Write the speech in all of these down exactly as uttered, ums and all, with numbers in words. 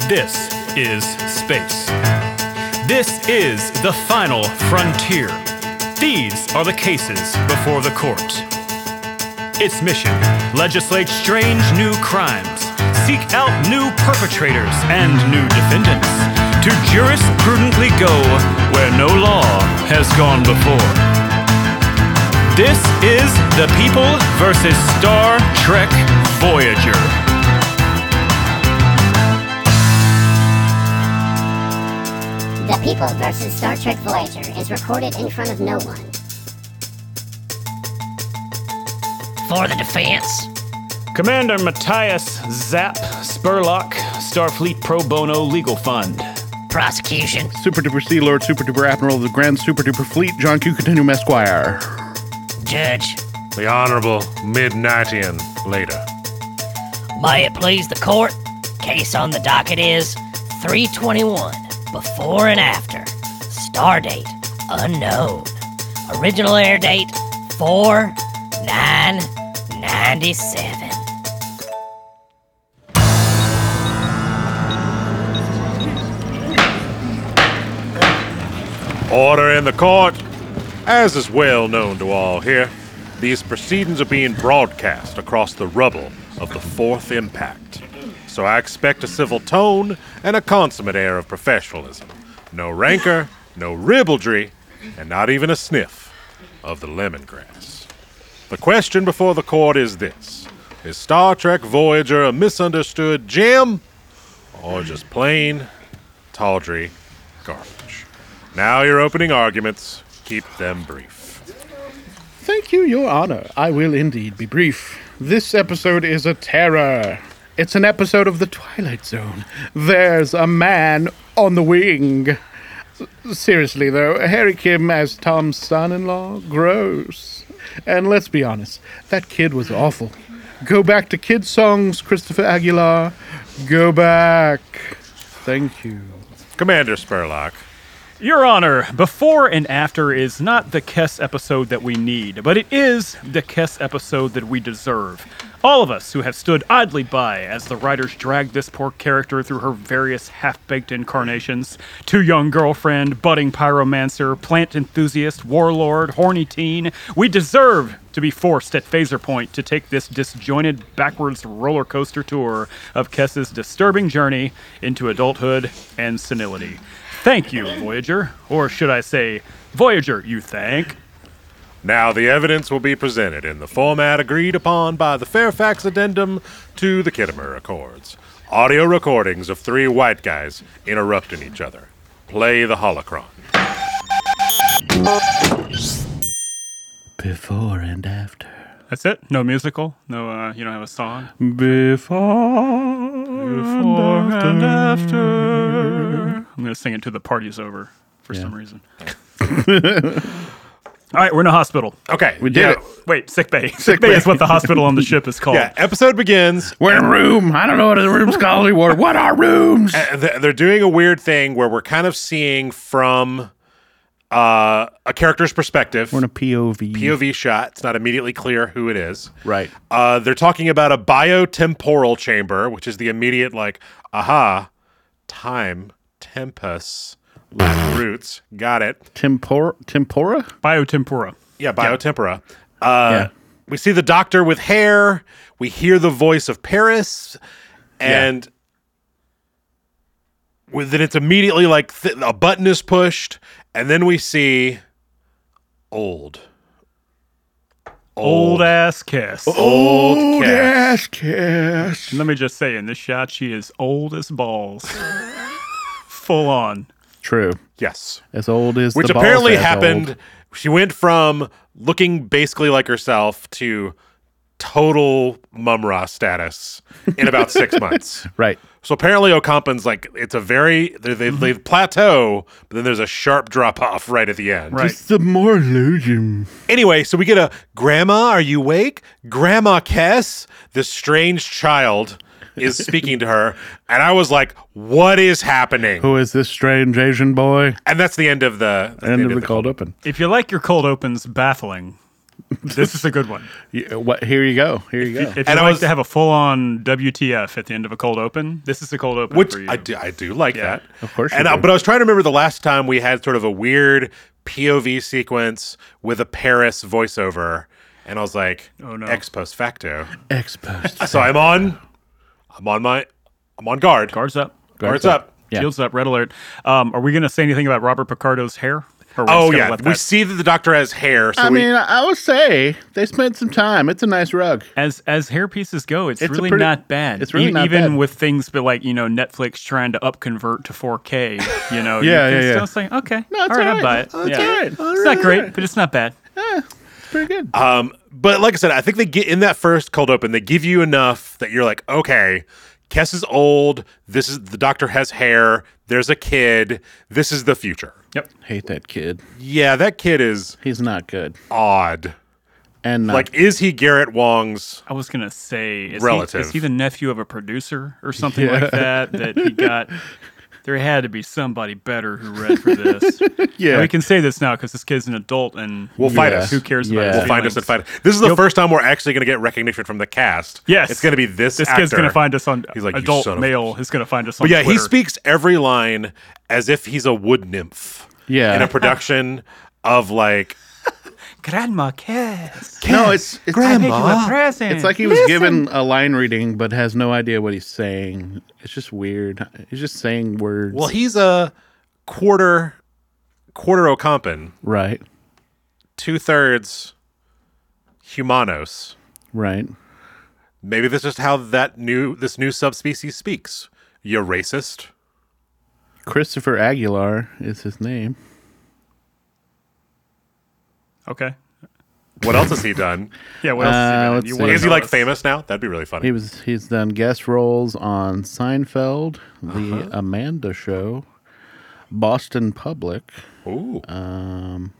This is space. This is the final frontier. These are the cases before the court. Its mission: legislate strange new crimes, seek out new perpetrators and new defendants, to jurisprudently go where no law has gone before. This is The People versus Star Trek Voyager. The People versus Star Trek Voyager is recorded in front of no one. For the defense, Commander Matthias Zapp Spurlock, Starfleet Pro Bono Legal Fund. prosecution, Super Duper Sea Lord, Super Duper Admiral of the Grand Super Duper Fleet, John Q. Continuum Esquire. judge, The Honorable Midnightian later. may it please the court, case on the docket is three twenty-one, before and after, stardate unknown, original air date four nine ninety-seven. Order in the court. As is well known to all here, these proceedings are being broadcast across the rubble of the fourth impact. So I expect a civil tone and a consummate air of professionalism. No rancor, no ribaldry, and not even a sniff of the lemongrass. The question before the court is this: is Star Trek Voyager a misunderstood gem, or just plain, tawdry garbage? Now your opening arguments. Keep them brief. Thank you, Your Honor. I will indeed be brief. This episode is a terror. It's an episode of The Twilight Zone. There's a man on the wing. S- Seriously, though, Harry Kim as Tom's son-in-law? Gross. And let's be honest, that kid was awful. Go back to kid songs, Christopher Aguilar. Go back. Thank you. Commander Spurlock. Your Honor, before and after is not the Kess episode that we need, but it is the Kess episode that we deserve. All of us who have stood idly by as the writers dragged this poor character through her various half-baked incarnations. Two young girlfriend, budding pyromancer, plant enthusiast, warlord, horny teen. We deserve to be forced at Phaser Point to take this disjointed, backwards roller coaster tour of Kess's disturbing journey into adulthood and senility. Thank you, Voyager. Or should I say, Voyager, you thank. Now the evidence will be presented in the format agreed upon by the Fairfax Addendum to the Kittimer Accords. Audio recordings of three white guys interrupting each other. Play the holocron. Before and after. That's it? No musical? No, uh, you don't have a song? Before, Before and after. I'm going to sing it till the party's over for Yeah. some reason. All right, we're in a hospital. Okay, We did yeah, it. Wait, sick bay. Sick, bay, bay. is what the hospital on the ship is called. Yeah, episode begins. We're in a room. I don't know what a room's called anymore. What are rooms? Uh, th- They're doing a weird thing where we're kind of seeing from uh, a character's perspective. We're in a P O V. P O V shot. It's not immediately clear who it is. Right. Uh, they're talking about a biotemporal chamber, which is the immediate, like, aha, time, tempus, Latin roots. Got it. Tempor- tempora? Biotempora. Yeah, biotempora. Uh, Yeah. We see the doctor with hair. We hear the voice of Paris. And with, then it's immediately like th- a button is pushed. And then we see old. Old ass Kess. Old Cass. Yes, Cass. Let me just say, in this shot, she is old as balls. Full on. True. Yes. As old as Which the balls apparently as happened. old. She went from looking basically like herself to total Mumra status in about six months. Right. So apparently Ocampan's like, it's a very, they, they, they plateau, but then there's a sharp drop off right at the end. Right. Just the more illusion. Anyway, so we get a, Grandma, are you awake? Grandma Kess, this strange child, is speaking to her. And I was like, what is happening? Who is this strange Asian boy? And that's the end of the, that's End of the cold open. If you like your cold opens baffling, This is a good one. Yeah, what? Here you go. Here you go. If you And I like was- to have a full-on W T F at the end of a cold open, this is a cold open Which for you. I do, I do like Yeah. that. Of course you And I, do. but I was trying to remember the last time we had sort of a weird P O V sequence with a Paris voiceover, and I was like, Oh, no. ex post facto. Exposed. So I'm on, I'm on my, I'm on guard. Guards up. Guards up. Yeah. Shields up. Red alert. Um, are we going to say anything about Robert Picardo's hair? Or we're Oh just gonna yeah, let we that- see that the doctor has hair. So I we, mean, I would say they spent some time. It's a nice rug. As as hair pieces go, it's, It's a really pretty- not bad. it's really E- not even bad. with things, but like you know, Netflix trying to up convert to four K. You know, Yeah, you yeah, can yeah. still say, okay, No, it's all right, all I'll buy right. it. Oh, it's yeah. all right. It's All not right, great, all right. but it's not bad. It's pretty good. um, but like I said, I think they get in that first cold open. They give you enough that you're like, okay, Kess is old. This is the doctor has hair. There's a kid. This is the future. Yep. Hate that kid. Yeah, that kid is He's not good. odd. And not, Like, is he Garrett Wong's? I was gonna say, is Relative. He, is he the nephew of a producer or something like that? That he got. There had to be somebody better who read for this. yeah. And we can say this now because this kid's an adult, and We'll fight Yeah. us. who cares Yeah. about? We'll his find us and feelings? fight us. This is the You'll- first time we're actually going to get recognition from the cast. Yes, It's going to be this This actor. kid's gonna find us on He's like, "You adult son of-" male. Is gonna find us on. But yeah, he Twitter. speaks every line as if he's a wood nymph. Yeah. In a production of like, Grandma Cass. no, it's it's, I make you a present. it's like he was Listen. given a line reading but has no idea what he's saying. It's just weird. He's just saying words. well, he's a quarter, quarter Ocampan, right, two thirds humanos. right. Maybe that's just how that new this new subspecies speaks. You racist. Christopher Aguilar is his name. Okay. What else has he done? Yeah. What else? Uh, is he, done? let's You see. wanna Is he tell like us? famous now? That'd be really funny. He was he's done guest roles on Seinfeld, The Uh-huh. Amanda Show, Boston Public, Ooh. um,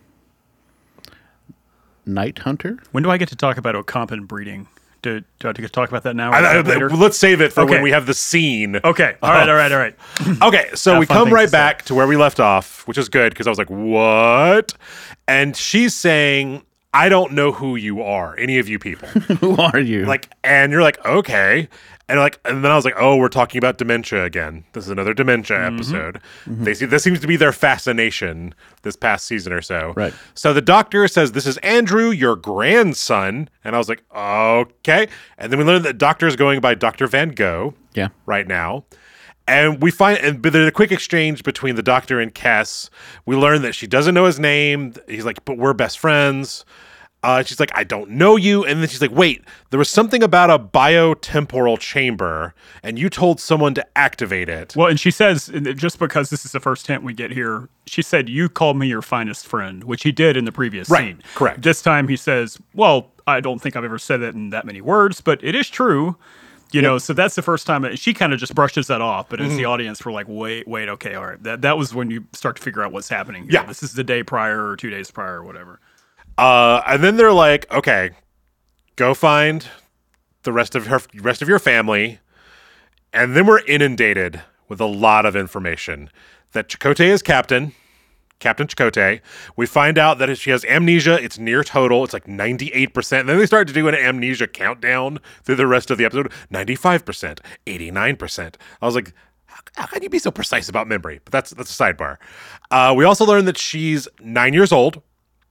Night Hunter. When do I get to talk about Ocampan breeding? Do, do I get to talk about that now? Or I- I- later? let's save it for Okay. when we have the scene. Okay. All right. All right. All right. Okay, so Have we fun come things right to say. back to where we left off, which is good because I was like, "What?" And she's saying, "I don't know who you are, any of you people." Who are you? Like, and you're like, "Okay," and like, and then I was like, "Oh, we're talking about dementia again. This is another dementia Mm-hmm. episode." They see this seems to be their fascination this past season or so. Right. So the doctor says, "This is Andrew, your grandson," and I was like, "Okay." And then we learned that doctor is going by Doctor Van Gogh yeah, right now. And we find, and but there's a quick exchange between the doctor and Kess. We learn that she doesn't know his name. He's like, but we're best friends. Uh, she's like, I don't know you. And then she's like, wait, there was something about a biotemporal chamber, and you told someone to activate it. Well, and she says, and it- just because this is the first hint we get here, she said, "You called me your finest friend," which he did in the previous Right, scene. correct. This time he says, "Well, I don't think I've ever said that in that many words, but it is true." You know, so that's the first time that she kind of just brushes that off. But Mm-hmm. as the audience, we're like, wait, wait, okay, all right. That that was when you start to figure out what's happening. here. Yeah. This is the day prior or two days prior or whatever. Uh, and then they're like, okay, go find the rest of her, rest of your family. And then we're inundated with a lot of information that Chakotay is captain, Captain Chakotay. We find out that she has amnesia. It's near total. It's like ninety-eight percent. And then they start to do an amnesia countdown through the rest of the episode. ninety-five percent, eighty-nine percent. I was like, how, how can you be so precise about memory? But that's that's a sidebar. Uh, we also learned that she's nine years old.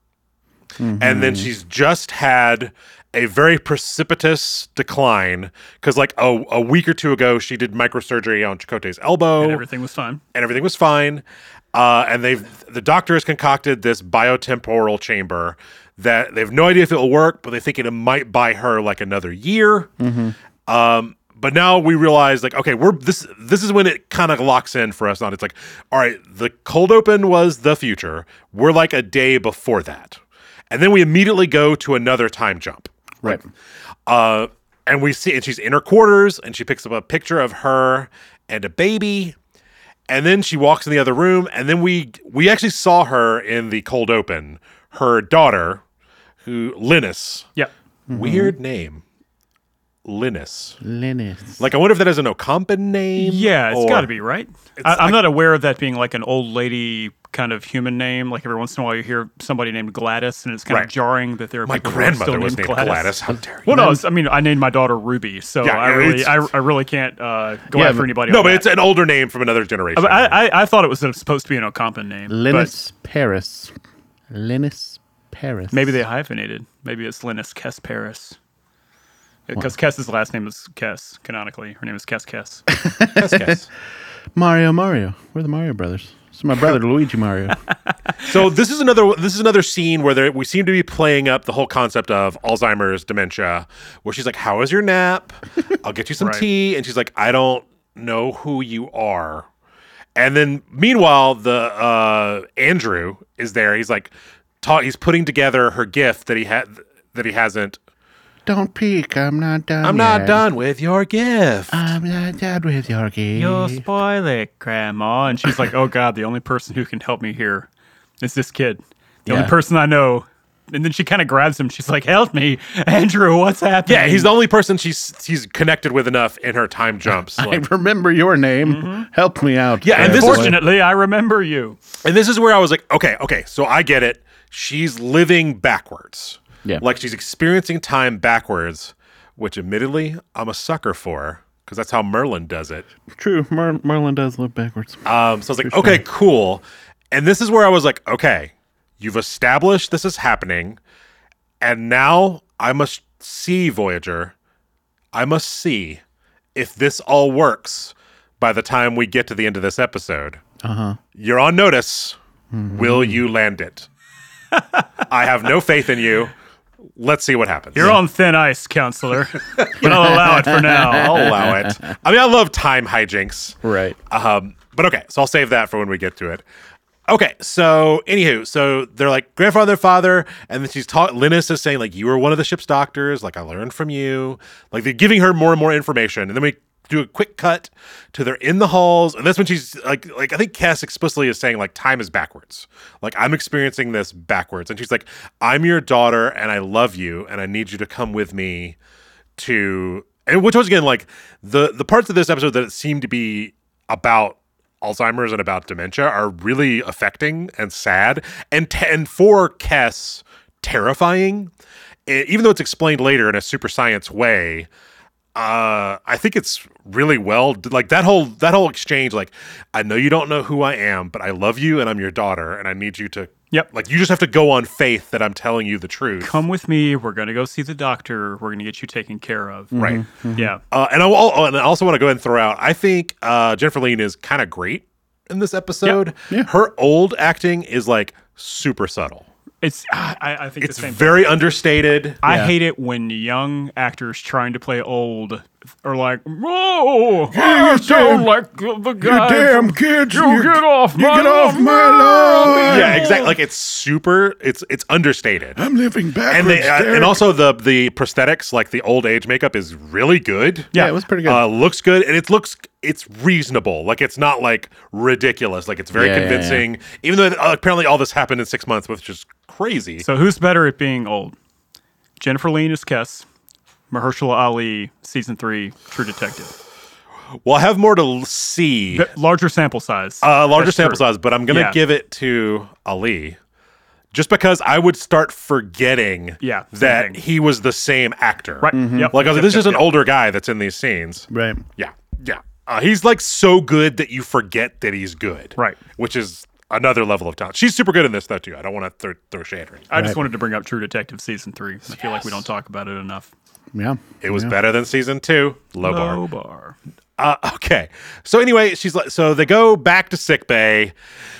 And then she's just had a very precipitous decline because, like, a, a week or two ago, she did microsurgery on Chakotay's elbow, And everything was fine. and everything was fine. Uh, and they've the doctor has concocted this biotemporal chamber that they have no idea if it will work, but they think it might buy her like another year. Um, but now we realize, like, okay, we're this. This is when it kind of locks in for us. Not it's like, all right, the cold open was the future. We're like a day before that, and then we immediately go to another time jump. right. Uh, and we see, and she's in her quarters, and she picks up a picture of her and a baby, and then she walks in the other room, and then we we actually saw her in the cold open. Her daughter, who Linus, Yep. weird name, Linus. Linus. Like, I wonder if that has an Okampan name. Yeah, it's or- got to be, right? I, I'm not aware of that being like an old lady kind of human name. Like every once in a while you hear somebody named Gladys, and it's kind Right. of jarring that there are My people who are still grandmother was named Gladys. Gladys. How dare you? Well, no, it's, I mean, I named my daughter Ruby, so Yeah, I yeah, really, I, it's- I really can't uh, go Yeah, after but- anybody. No, on but that. it's an older name from another generation. But I, I, I thought it was supposed to be an Okampan name. Linus Paris. Linus Paris. But maybe they hyphenated. Maybe it's Linus Kess Paris. Because Kess's last name is Kess, canonically. Her name is Kess Kess. Yes, yes. Mario Mario. We're the Mario brothers. This is my brother Luigi Mario. So this is another this is another scene where there, we seem to be playing up the whole concept of Alzheimer's, dementia, where she's like, "How was your nap? I'll get you some Right. tea," and she's like, "I don't know who you are." And then meanwhile, the uh, Andrew is there. He's like, ta- he's putting together her gift that he had that he hasn't. Don't peek. I'm not done. I'm not yet. done with your gift. I'm not done with your game. You'll spoil it, Grandma. And she's like, oh, God, the only person who can help me here is this kid. The Yeah. only person I know. And then she kind of grabs him. She's like, help me. Andrew, what's happening? Yeah, he's the only person she's he's connected with enough in her time jumps. I Like, remember your name. Help me out. Yeah, and bad this boy. is- Fortunately, I remember you. And this is where I was like, okay, okay, so I get it. She's living backwards. Yeah. Like she's experiencing time backwards, which admittedly I'm a sucker for because that's how Merlin does it. True. Mer- Merlin does live backwards. Um, so I was like, okay, cool. And this is where I was like, okay, you've established this is happening. And now I must see, Voyager. I must see if this all works by the time we get to the end of this episode. Uh-huh. You're on notice. Will you land it? I have no faith in you. Let's see what happens. You're on thin ice, counselor. But I'll allow it for now. I'll allow it. I mean, I love time hijinks. Right. Um, but okay, so I'll save that for when we get to it. Okay, so anywho, so they're like grandfather, father, and then she's taught. Linus is saying like, you were one of the ship's doctors. Like I learned from you. Like they're giving her more and more information, and then we do a quick cut to they're in the halls, and that's when she's like, like I think Cass explicitly is saying like time is backwards. Like I'm experiencing this backwards, and she's like, I'm your daughter, and I love you, and I need you to come with me to. And which was again like the the parts of this episode that seem to be about Alzheimer's and about dementia are really affecting and sad, and t- and for Kess, terrifying. E- even though it's explained later in a super science way, uh, I think it's really well like that whole that whole exchange. Like, I know you don't know who I am, but I love you and I'm your daughter, and I need you to. Yep. Like you just have to go on faith that I'm telling you the truth. Come with me. We're going to go see the doctor. We're going to get you taken care of. Right. Yeah. Uh, and I, will- oh, and I also want to go ahead and throw out, I think uh, Jennifer Lean is kind of great in this episode. Yeah. Her old acting is like super subtle. It's, I, I think It's the same very understated. I Yeah. hate it when young actors trying to play old are like, "Oh, I sound like the guy. damn from- kids, You, you- get off you my get off lawn." my lawn." Yeah, exactly. Like it's super, it's it's understated. I'm living backwards. And they, uh, Derek. and also the the prosthetics, like the old age makeup, is really good. yeah, it was pretty good. Uh, looks good, and it looks it's reasonable. Like it's not like ridiculous. Like it's very Yeah, yeah, convincing. Even though uh, apparently all this happened in six months, which is crazy. So who's better at being old? Jennifer Lean is Kess. Mahershala Ali, season three, True Detective. Well, I have more to l- see. But larger sample size. Uh, larger That's sample true. size, but I'm gonna Yeah. give it to Ali, just because I would start forgetting Yeah, same that thing. he was the same actor. Right. Yep. Like I was like, Yep, this yep, is an yep. older guy that's in these scenes. right. Yeah, yeah. Uh, he's like so good that you forget that he's good. Right. Which is another level of talent. She's super good in this though too. I don't want to throw, throw shade at her. I just Right. wanted to bring up True Detective season three. I feel like we don't talk about it enough. Yeah. It was yeah. better than season two. Low bar. Low bar. Uh, okay. So anyway, she's like, so they go back to sick bay.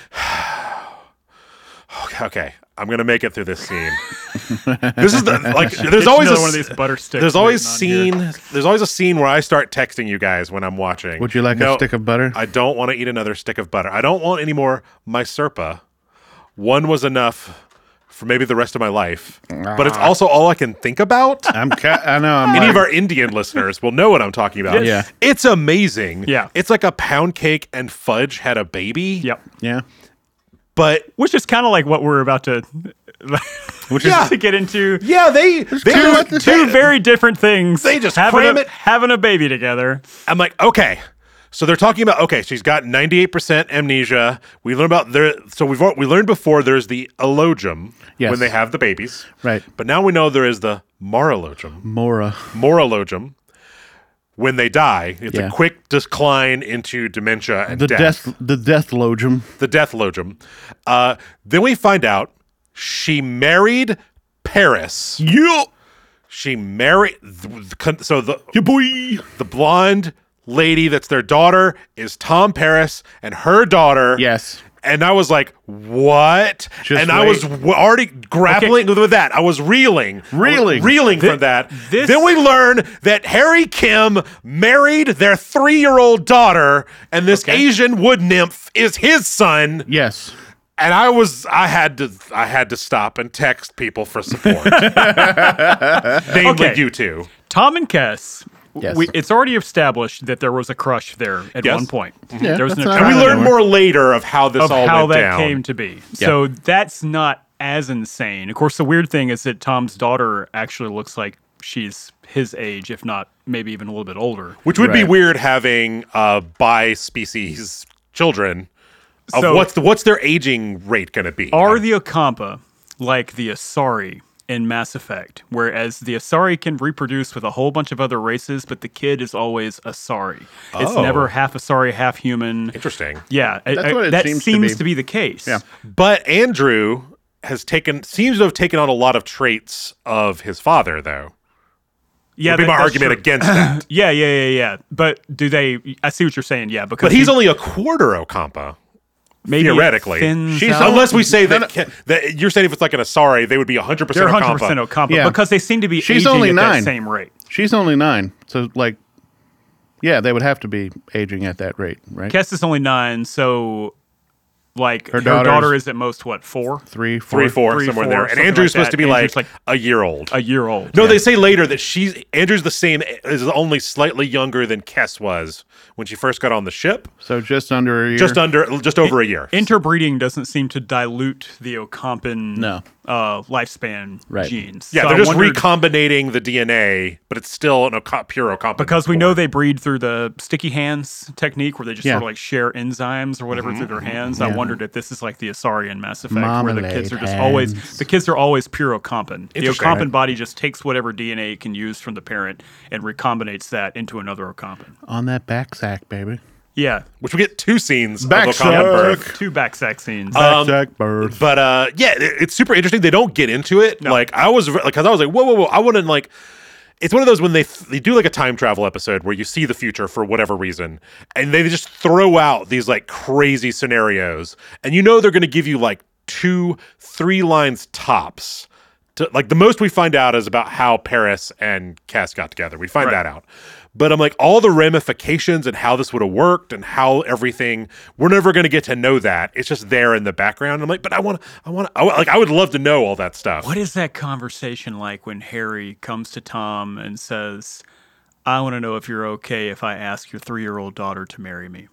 okay, okay. I'm gonna make it through this scene. This is the like. There's Get always a another one of s- these butter sticks. There's always waiting on here. scene. There's always a scene where I start texting you guys when I'm watching. Would you like No, a stick of butter? I don't want to eat another stick of butter. I don't want any more my Serpa. One was enough for maybe the rest of my life. But it's also all I can think about. I'm. Ca- I know. I'm. Any like, of our Indian listeners will know what I'm talking about. Yeah. It's amazing. Yeah. It's like a pound cake and fudge had a baby. Yep. yeah. But Which is kind of like what we're about to which Yeah. is to get into Yeah, they they two just- at the- two they- very different things. They just having cram a, it- having a baby together. I'm like, okay. So they're talking about okay, she's got ninety-eight percent amnesia. We learned about there. So we've al- we learned before there's the elogium Yes. when they have the babies, Right. But now we know there is the moralogium, Mora. moralogium. When they die, it's Yeah. a quick decline into dementia and The death. death, the death logium. The death logium. Uh, then we find out she married Paris. Yeah. She married. So the Yeah, boy. the blonde lady that's their daughter is Tom Paris, and her daughter. Yes. And I was like, what? Just and I was wait. w- already grappling with that. I was reeling. Reeling. Reeling from that. this- Then we learn that Harry Kim married their three year old daughter, and this Okay. Asian wood nymph is his son. Yes. And I was, I had to, I had to stop and text people for support. Namely, Okay. you two. Tom and Kess. Yes. We, it's already established that there was a crush there at Yes. one point. Yeah, there was an that's not And we I learned know. more later of how this of all how went that down. came to be. So that's not as insane. Of course, the weird thing is that Tom's daughter actually looks like she's his age, if not maybe even a little bit older. Which would be Right. weird having uh, bi-species children. Of So- what's the what's their aging rate going to be? Are the Okampa like the Asari in Mass Effect, whereas the Asari can reproduce with a whole bunch of other races, but the kid is always Asari. It's Oh. never half Asari, half human. Interesting. Yeah, I- That's I- what it that seems seems, to be. to be the case. Yeah. But Andrew has taken seems to have taken on a lot of traits of his father, though. Yeah, Would be that- my that's argument true. against that. Yeah, yeah, yeah, yeah. But do they? I see what you're saying. Yeah, because But he's he only a quarter Okampa. maybe it theoretically. thins She's out. Unless we say No, that, Ke- that you're saying if it's like an Asari, they would be one hundred percent they're Okampa. one hundred percent Okampa Yeah. because they seem to be She's aging only at nine. that same rate. She's only nine. So, like, yeah, they would have to be aging at that rate, right? Kess is only nine, so like Her her, daughter's- daughter is at most what four, Three, four. Three, four, Three, somewhere four, there. And something Andrew's like supposed that. to be Andrew's like, like a year old. a year old. No, they say later that she's Andrew's the same, is only slightly younger than Kess was when she first got on the ship. So just under a year. Just under, just over a year. Interbreeding doesn't seem to dilute the Okampan No. uh, lifespan Right. genes. Yeah, So they're I just wondered- recombinating the D N A, but it's still an Oka- pure Okampa. because we know they breed through the sticky hands technique where they just Yeah. sort of like share enzymes or whatever Mm-hmm. through their hands. I wondered if this is like the Asari in Mass Effect where the kids Marmalade are just always hands. the kids are always pure Okampan. The Interesting. Okampan body just takes whatever D N A it can use from the parent and recombinates that into another Okampan. on that back sack, baby. Yeah, which we get two scenes Back of Okampa suck. birth. two back sack scenes. Back sack bird. But uh, yeah, it- it's super interesting. They don't get into it. No. Like I was, like, because I was like, whoa, whoa, whoa. I want to like. It's one of those when they they do like a time travel episode where you see the future for whatever reason, and they just throw out these like crazy scenarios, and you know they're going to give you like two, three lines tops. To, like the most we find out is about how Paris and Cass got together. We find Right. that out. But I'm like, all the ramifications and how this would have worked and how everything, we're never going to get to know that. It's just there in the background. I'm like, but I want to, I want to, like, I would love to know all that stuff. What is that conversation like when Harry comes to Tom and says, I want to know if you're okay if I ask your three year old daughter to marry me?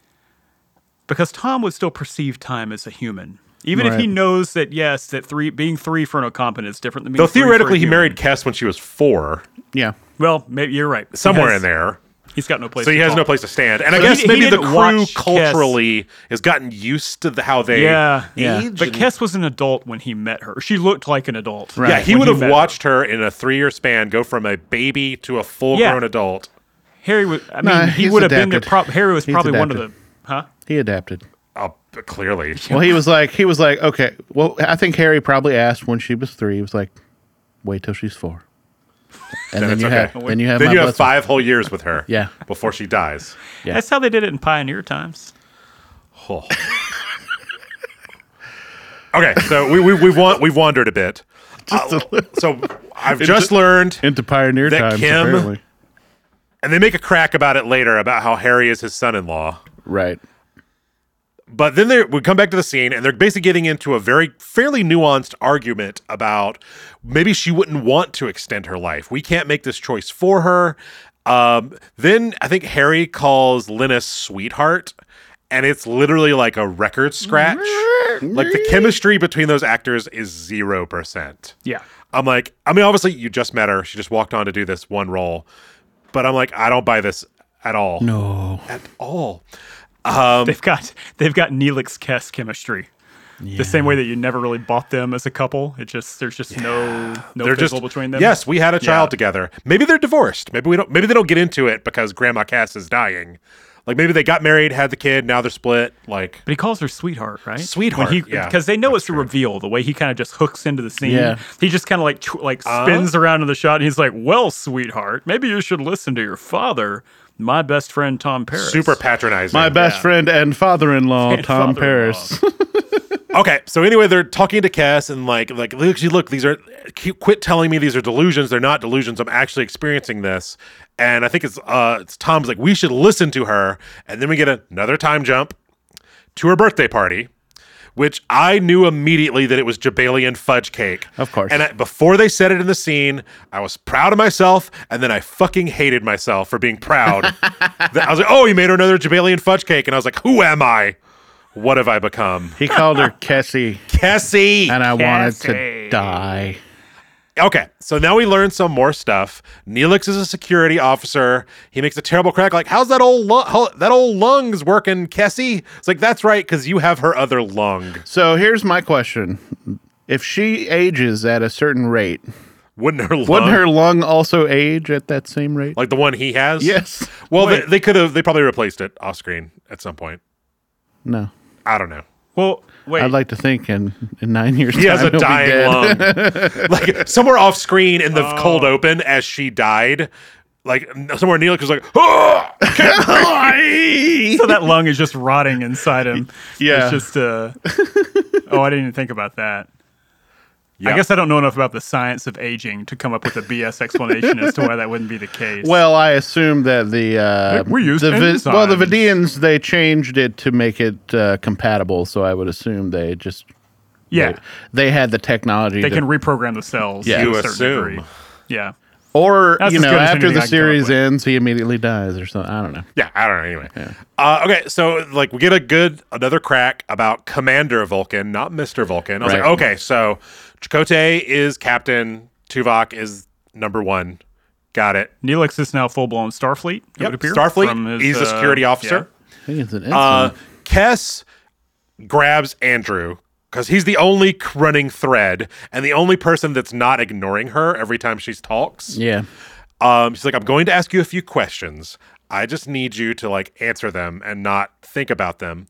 Because Tom would still perceive time as a human. Even if he Right. knows that, yes, that three being three for an Okampan is different than being Though three for a theoretically, he human. married Cass when she was four, Yeah. Well, maybe you're right. He somewhere has- in there. He's got no place So he to has call. no place to stand. And I So guess he- he maybe the didn't crew watch Cass. culturally has gotten used to the, how they Yeah, Yeah. age. But and- Kess was an adult when he met her. She looked like an adult. Right. yeah, he when would have met her. watched her in a three-year span go from a baby to a full-grown Yeah. adult. Harry was. I mean, Nah, he he's would have been there. adapted. Prob- Harry was He's probably one of adapted. the. Huh? He adapted. Oh, clearly. Well, he was like, he was like, okay. Well, I think Harry probably asked when she was three. He was like, wait till she's four. And then That's you okay. have, then you have, Then my you have blessing. five whole years with her. Yeah. Before she dies. Yeah. That's how they did it in Pioneer times. Oh. Okay, so we, we, we've, wa- we've wandered a bit. Just a little- So I've just learned, into pioneer that times. Kim- Apparently. and they make a crack about it later, about how Harry is his son-in-law. Right. But then they we come back to the scene, and they're basically getting into a very fairly nuanced argument about maybe she wouldn't want to extend her life. We can't make this choice for her. Um, then I think Harry calls Linus sweetheart, and it's literally like a record scratch. Like the chemistry between those actors is zero percent. Yeah. I'm like, I mean, obviously you just met her. She just walked on to do this one role. But I'm like, I don't buy this at all. No. At all. Um, They've got they've got Neelix Kess chemistry. Yeah. The same way that you never really bought them as a couple. It just there's just no no they're fizzle just between them. Yes, we had a child Yeah. together. Maybe they're divorced. Maybe we don't. Maybe they don't get into it because Grandma Cass is dying. Like maybe they got married, had the kid, now they're split. Like, But he calls her sweetheart, right? Sweetheart, When he, yeah, because they know that's it's a reveal. The way he kind of just hooks into the scene. Yeah. He just kind of like tw- like spins around in the shot, and he's like, "Well, sweetheart, maybe you should listen to your father, my best friend Tom Paris." super patronizing. My best Yeah. friend and father-in-law, And Tom father-in-law. Paris. Okay, so anyway, they're talking to Cass and like, like, look, look, these are, keep- quit telling me these are delusions. They're not delusions. I'm actually experiencing this. And I think it's, uh, it's Tom's like, we should listen to her. And then we get another time jump to her birthday party, which I knew immediately that it was Jabalian fudge cake. Of course. And I, before they said it in the scene, I was proud of myself, and then I fucking hated myself for being proud. I was like, oh, he made her another Jabalian fudge cake. And I was like, who am I? What have I become? He called her Kessie, Cassie! and I wanted Cassie. to die. Okay, so now we learn some more stuff. Neelix is a security officer. He makes a terrible crack. Like, how's that old lu- how, that old lung's working, Kessie? It's like, that's right, because you have her other lung. So here's my question. If she ages at a certain rate, Wouldn't her lung, wouldn't her lung also age at that same rate? like the one he has? Yes. Well, they, Wait. they could have. They probably replaced it off screen at some point. No. I don't know. Well, wait. I'd like to think in, in nine years He has time a he'll be dying dead. lung, like somewhere off screen in the Oh. cold open as she died. Like somewhere, Neelix was like, "Oh, so that lung is just rotting inside him. Yeah. It's just. Uh, oh, I didn't even think about that. I Yeah. guess I don't know enough about the science of aging to come up with a B S explanation as to why that wouldn't be the case. Well, I assume that the uh, We used the enzymes. well the Vidians they changed it to make it uh, compatible. So I would assume they just yeah, they, they had the technology they to, can reprogram the cells. Yeah. to You a certain assume. degree. Yeah. or That's you as know good as after anything the I can come up series with. ends he immediately dies or something. I don't know. Yeah, I don't know. Anyway, uh, okay, so like we get a good another crack about Commander Vulcan, not Mister Vulcan. I was Right. like, okay, so Chakotay is captain, Tuvok is number one. Got it. Neelix is now full blown Starfleet. It Yep. would appear, Starfleet. from his, He's a uh, security officer. I think it's an Uh, insult. Kess grabs Andrew because he's the only running thread and the only person that's not ignoring her every time she talks. yeah. Um, she's like, I'm going to ask you a few questions. I just need you to like answer them and not think about them.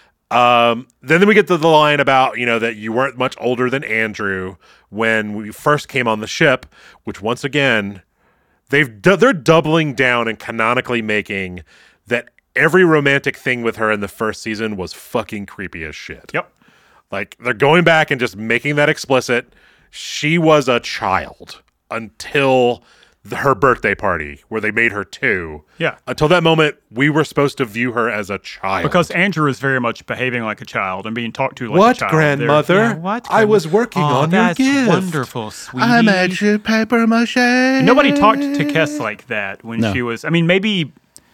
Um, then we get to the line about, you know, that you weren't much older than Andrew when we first came on the ship, which once again, they've du- they're doubling down and canonically making that every romantic thing with her in the first season was fucking creepy as shit. Yep. Like they're going back and just making that explicit. She was a child until the, her birthday party where they made her two. Yeah. Until that moment, we were supposed to view her as a child. Because Andrew is very much behaving like a child and being talked to like What, a child. grandmother? They're- Yeah, what, I was grandma- working oh, on your that's gift. wonderful, sweetie. I made you paper mache. Nobody talked to Kess like that when No. she was. I mean, maybe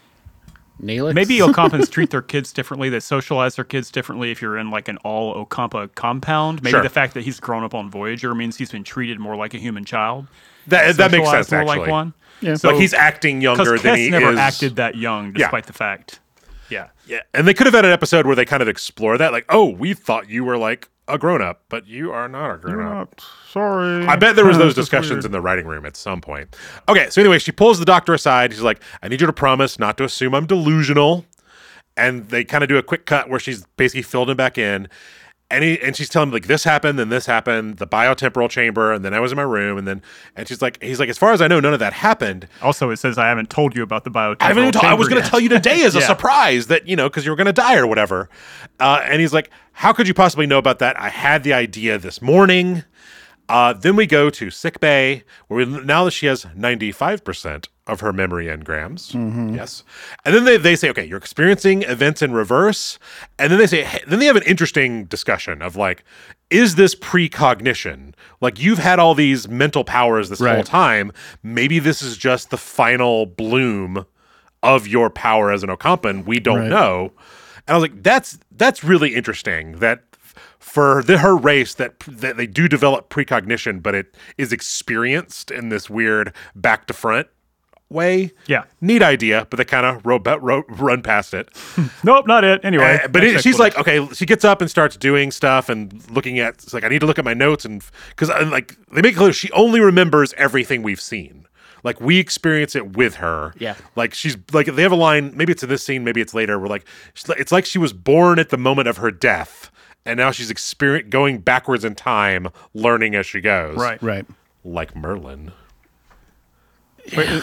Neelix? maybe Ocampans treat their kids differently. They socialize their kids differently if you're in like an all Ocampa compound. Maybe Sure. the fact that he's grown up on Voyager means he's been treated more like a human child. that, that makes Socialized sense, more actually. like one. Yeah. So, like he's acting younger because than Kess he never is. acted that young, Yeah. despite the fact. Yeah. Yeah, and they could have had an episode where they kind of explore that, like, oh, we thought you were like a grown up, but you are not a grown up. Sorry. I bet there was those This is discussions weird. in the writing room at some point. Okay, so anyway, she pulls the doctor aside. She's like, I need you to promise not to assume I'm delusional. And they kind of do a quick cut where she's basically filled him back in. And, he, and she's telling him, like, this happened, then this happened, the biotemporal chamber, and then I was in my room, and then, and she's like, he's like, as far as I know, none of that happened. Also, it says I haven't told you about the biotemporal I haven't even told, I was chamber going to yet. tell you today as a Yeah. surprise that, you know, because you were going to die or whatever. Uh, and he's like, how could you possibly know about that? I had the idea this morning. Uh, then we go to sick bay, where we, now that she has ninety-five percent of her memory engrams. Yes. And then they, they say, okay, you're experiencing events in reverse. And then they say, hey, then they have an interesting discussion of like, is this precognition? Like you've had all these mental powers this whole Right. time. Maybe this is just the final bloom of your power as an Ocampan. We don't Right. know. And I was like, that's that's really interesting that for the, her race that that they do develop precognition, but it is experienced in this weird back to front way. Yeah. Neat idea, but they kind of ro- ro- run past it. Nope, not it. Anyway. Uh, but it, she's like, okay, she gets up and starts doing stuff and looking at, it's like, I need to look at my notes. And because like they make it clear she only remembers everything we've seen. Like we experience it with her. Yeah. Like she's like, they have a line, maybe it's in this scene, maybe it's later, where like, it's like she was born at the moment of her death. And now she's experience going backwards in time, learning as she goes. Right. Right. Like Merlin. Wait, is,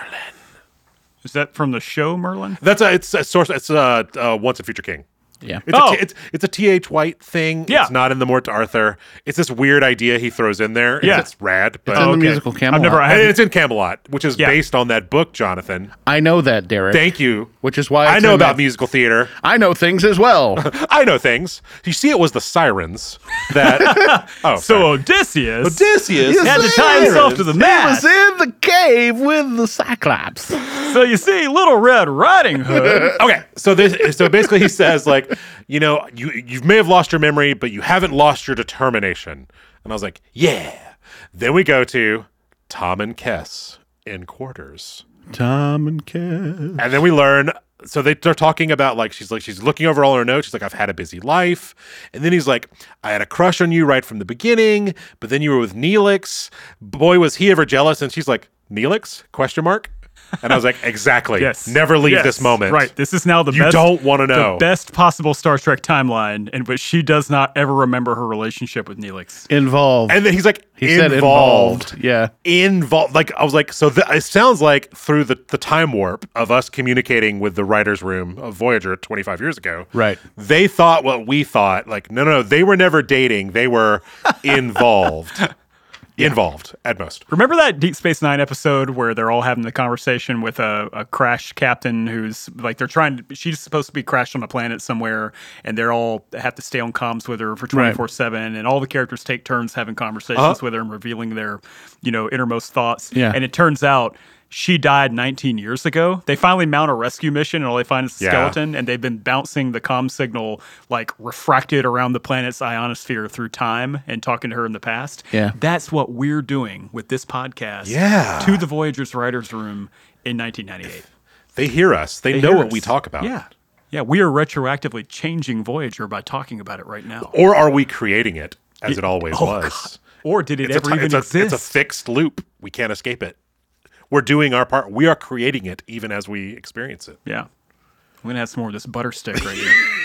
is that from the show Merlin? That's a, it's a source, it's a, uh, Once a Future King. Yeah. It's, Oh. a, t- it's, it's a T H. White thing. Yeah. It's not in the Mort to Arthur. It's this weird idea he throws in there. Yeah. It's rad. But It's in the okay. musical Camelot. I've never- I and haven't- it's in Camelot, which is Yeah. based on that book, Jonathan. I know that, Derek. Thank you. Which is why I it's know in about that- musical theater. I know things as well. I know things. You see, it was the sirens that. oh, So sorry. Odysseus Odysseus had to tie himself to the He mast. was in the cave with the Cyclops. So you see, Little Red Riding Hood. Okay, so this, so basically, he says like, you know, you you may have lost your memory, but you haven't lost your determination. And I was like, yeah. Then we go to Tom and Kess in quarters, Tom and Ken. and then we learn. So they, they're talking about like she's like she's looking over all her notes. She's like, I've had a busy life, and then he's like, I had a crush on you right from the beginning, but then you were with Neelix. Boy, was he ever jealous? And she's like, Neelix? Question mark. And I was like, exactly. Yes. Never leave Yes. this moment. Right. This is now the You best. don't wanna know. The best possible Star Trek timeline in which she does not ever remember her relationship with Neelix. Involved. And then he's like, he said involved. involved. Yeah. Involved. Like, I was like, so th- it sounds like through the, the time warp of us communicating with the writer's room of Voyager twenty-five years ago. Right. They thought what we thought. Like, no, no, no. They were never dating. They were involved. Involved at most. Remember that Deep Space Nine episode where they're all having the conversation with a, a crash captain who's like they're trying to she's supposed to be crashed on a planet somewhere and they're all have to stay on comms with her for twenty-four seven and all the characters take turns having conversations Uh-huh. with her and revealing their, you know, innermost thoughts. Yeah. And it turns out she died nineteen years ago. They finally mount a rescue mission and all they find is a Yeah. skeleton and they've been bouncing the comm signal like refracted around the planet's ionosphere through time and talking to her in the past. Yeah. That's what we're doing with this podcast Yeah. to the Voyager's writer's room in nineteen ninety-eight. They hear us. They, They know hear what us. we talk about. Yeah. Yeah, we are retroactively changing Voyager by talking about it right now. Or are we creating it as it always Oh, was? God. Or did it It's a, ever ti- even it's, a, exist? it's a fixed loop. We can't escape it. We're doing our part. We are creating it even as we experience it. Yeah. I'm going to have some more of this butter stick right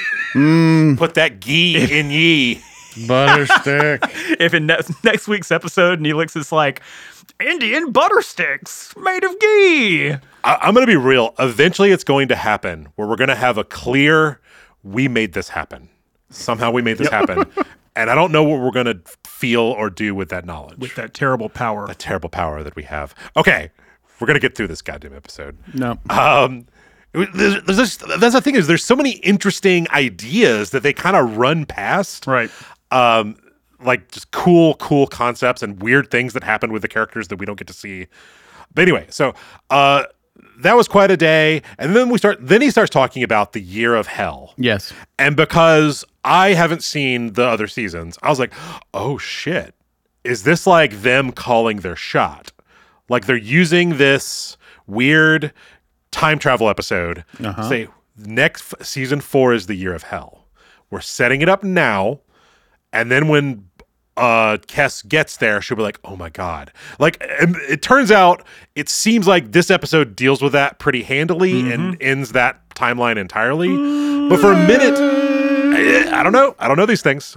here. Put that ghee in ye. Butterstick. If in ne- next week's episode, Neelix is like, Indian butter sticks made of ghee. I, I'm going to be real. Eventually, it's going to happen where we're going to have a clear, we made this happen. Somehow we made this happen. And I don't know what we're going to feel or do with that knowledge. With that terrible power. the terrible power that we have. Okay, we're going to get through this goddamn episode. No. Um, there's, there's this, that's the thing is there's so many interesting ideas that they kind of run past. Right. Um, like just cool, cool concepts and weird things that happen with the characters that we don't get to see. But anyway, so uh, that was quite a day. And then we start. Then he starts talking about the year of hell. Yes. And because I haven't seen the other seasons, I was like, oh shit. Is this like them calling their shot? Like they're using this weird time travel episode to say next f- season four is the year of hell. We're setting it up now. And then when uh, Kess gets there, she'll be like, oh my God. Like, and it turns out, it seems like this episode deals with that pretty handily and ends that timeline entirely. But for a minute, I, I don't know. I don't know these things.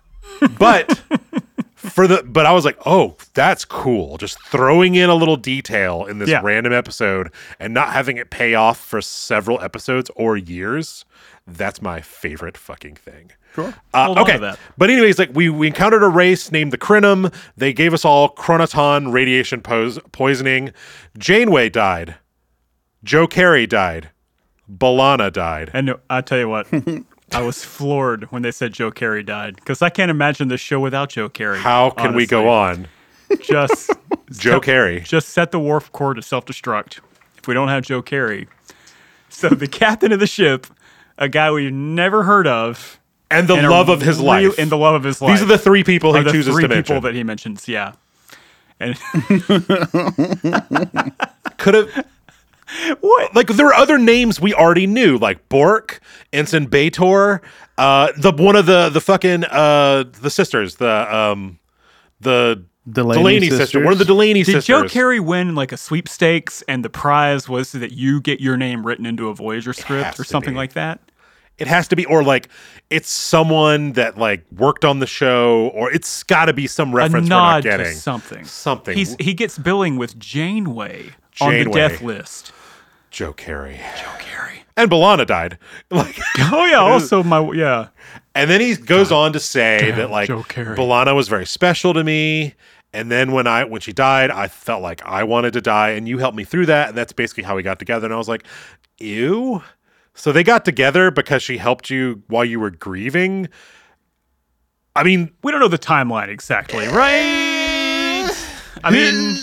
But for the, but I was like, oh, that's cool. Just throwing in a little detail in this Yeah. random episode and not having it pay off for several episodes or years. That's my favorite fucking thing. Sure. Uh, Hold on okay. to that. But anyways, like we, we encountered a race named the Crinum. They gave us all chronoton radiation pos- poisoning. Janeway died. Joe Carey died. B'Elanna died. And no, I tell you what, I was floored when they said Joe Carey died because I can't imagine this show without Joe Carey. How can we go on? Just Joe Carey. Just set the warp core to self-destruct if we don't have Joe Carey. So the captain of the ship a guy we've never heard of, And the and a love of his real- life. and the love of his life. These are the three people Are he the chooses three to people mention. that he mentions. Yeah, and Could have. what? Like, there were other names we already knew, like Bork, Ensign Bator, uh, the one of the the fucking uh, the sisters, the um, the Delaney Delaney sister, sisters. one of the Delaney Did sisters. Joe Carey win like a sweepstakes, and the prize was that you get your name written into a Voyager has script or to something be. like that? It has to be, or like it's someone that like worked on the show, or it's got to be some reference a we're not nod getting. to something. Something. He's he gets billing with Janeway, on the Janeway. death list. Joe Carey. Joe Carey. And B'Elanna died. Like, Oh yeah. Also my yeah. and then he goes on to say damn, that like Joe Carey. B'Elanna was very special to me. And then when I when she died, I felt like I wanted to die, and you helped me through that. And that's basically how we got together. And I was like, ew. So they got together because she helped you while you were grieving. I mean, We don't know the timeline exactly, right? I mean,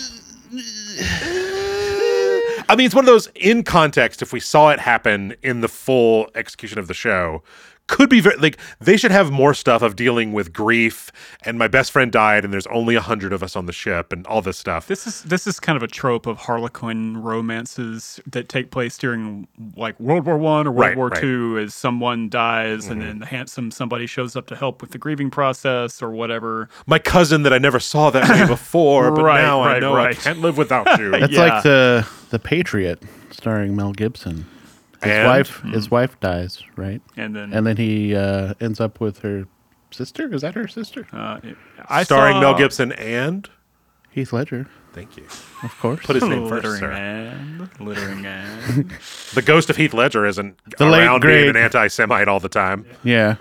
I mean, it's one of those in context. If we saw it happen in the full execution of the show, could be very like they should have more stuff of dealing with grief. And my best friend died, and there's only a hundred of us on the ship, and all this stuff. this is this is kind of a trope of Harlequin romances that take place during like World War One or World Right, War right. Two, as someone dies and then the handsome somebody shows up to help with the grieving process or whatever. My cousin that I never saw that way before, but Right, now I right, know right. I can't live without you. That's Yeah. like the the Patriot, starring Mel Gibson. His And? wife, his wife dies, right? And then And then he uh, ends up with her sister. Is that her sister? uh, I Starring saw, Mel Gibson and Heath Ledger, thank you. of course. Put his name first, Littering sir. man, littering man. The ghost of Heath Ledger isn't The late around being great- an anti-Semite all the time, yeah,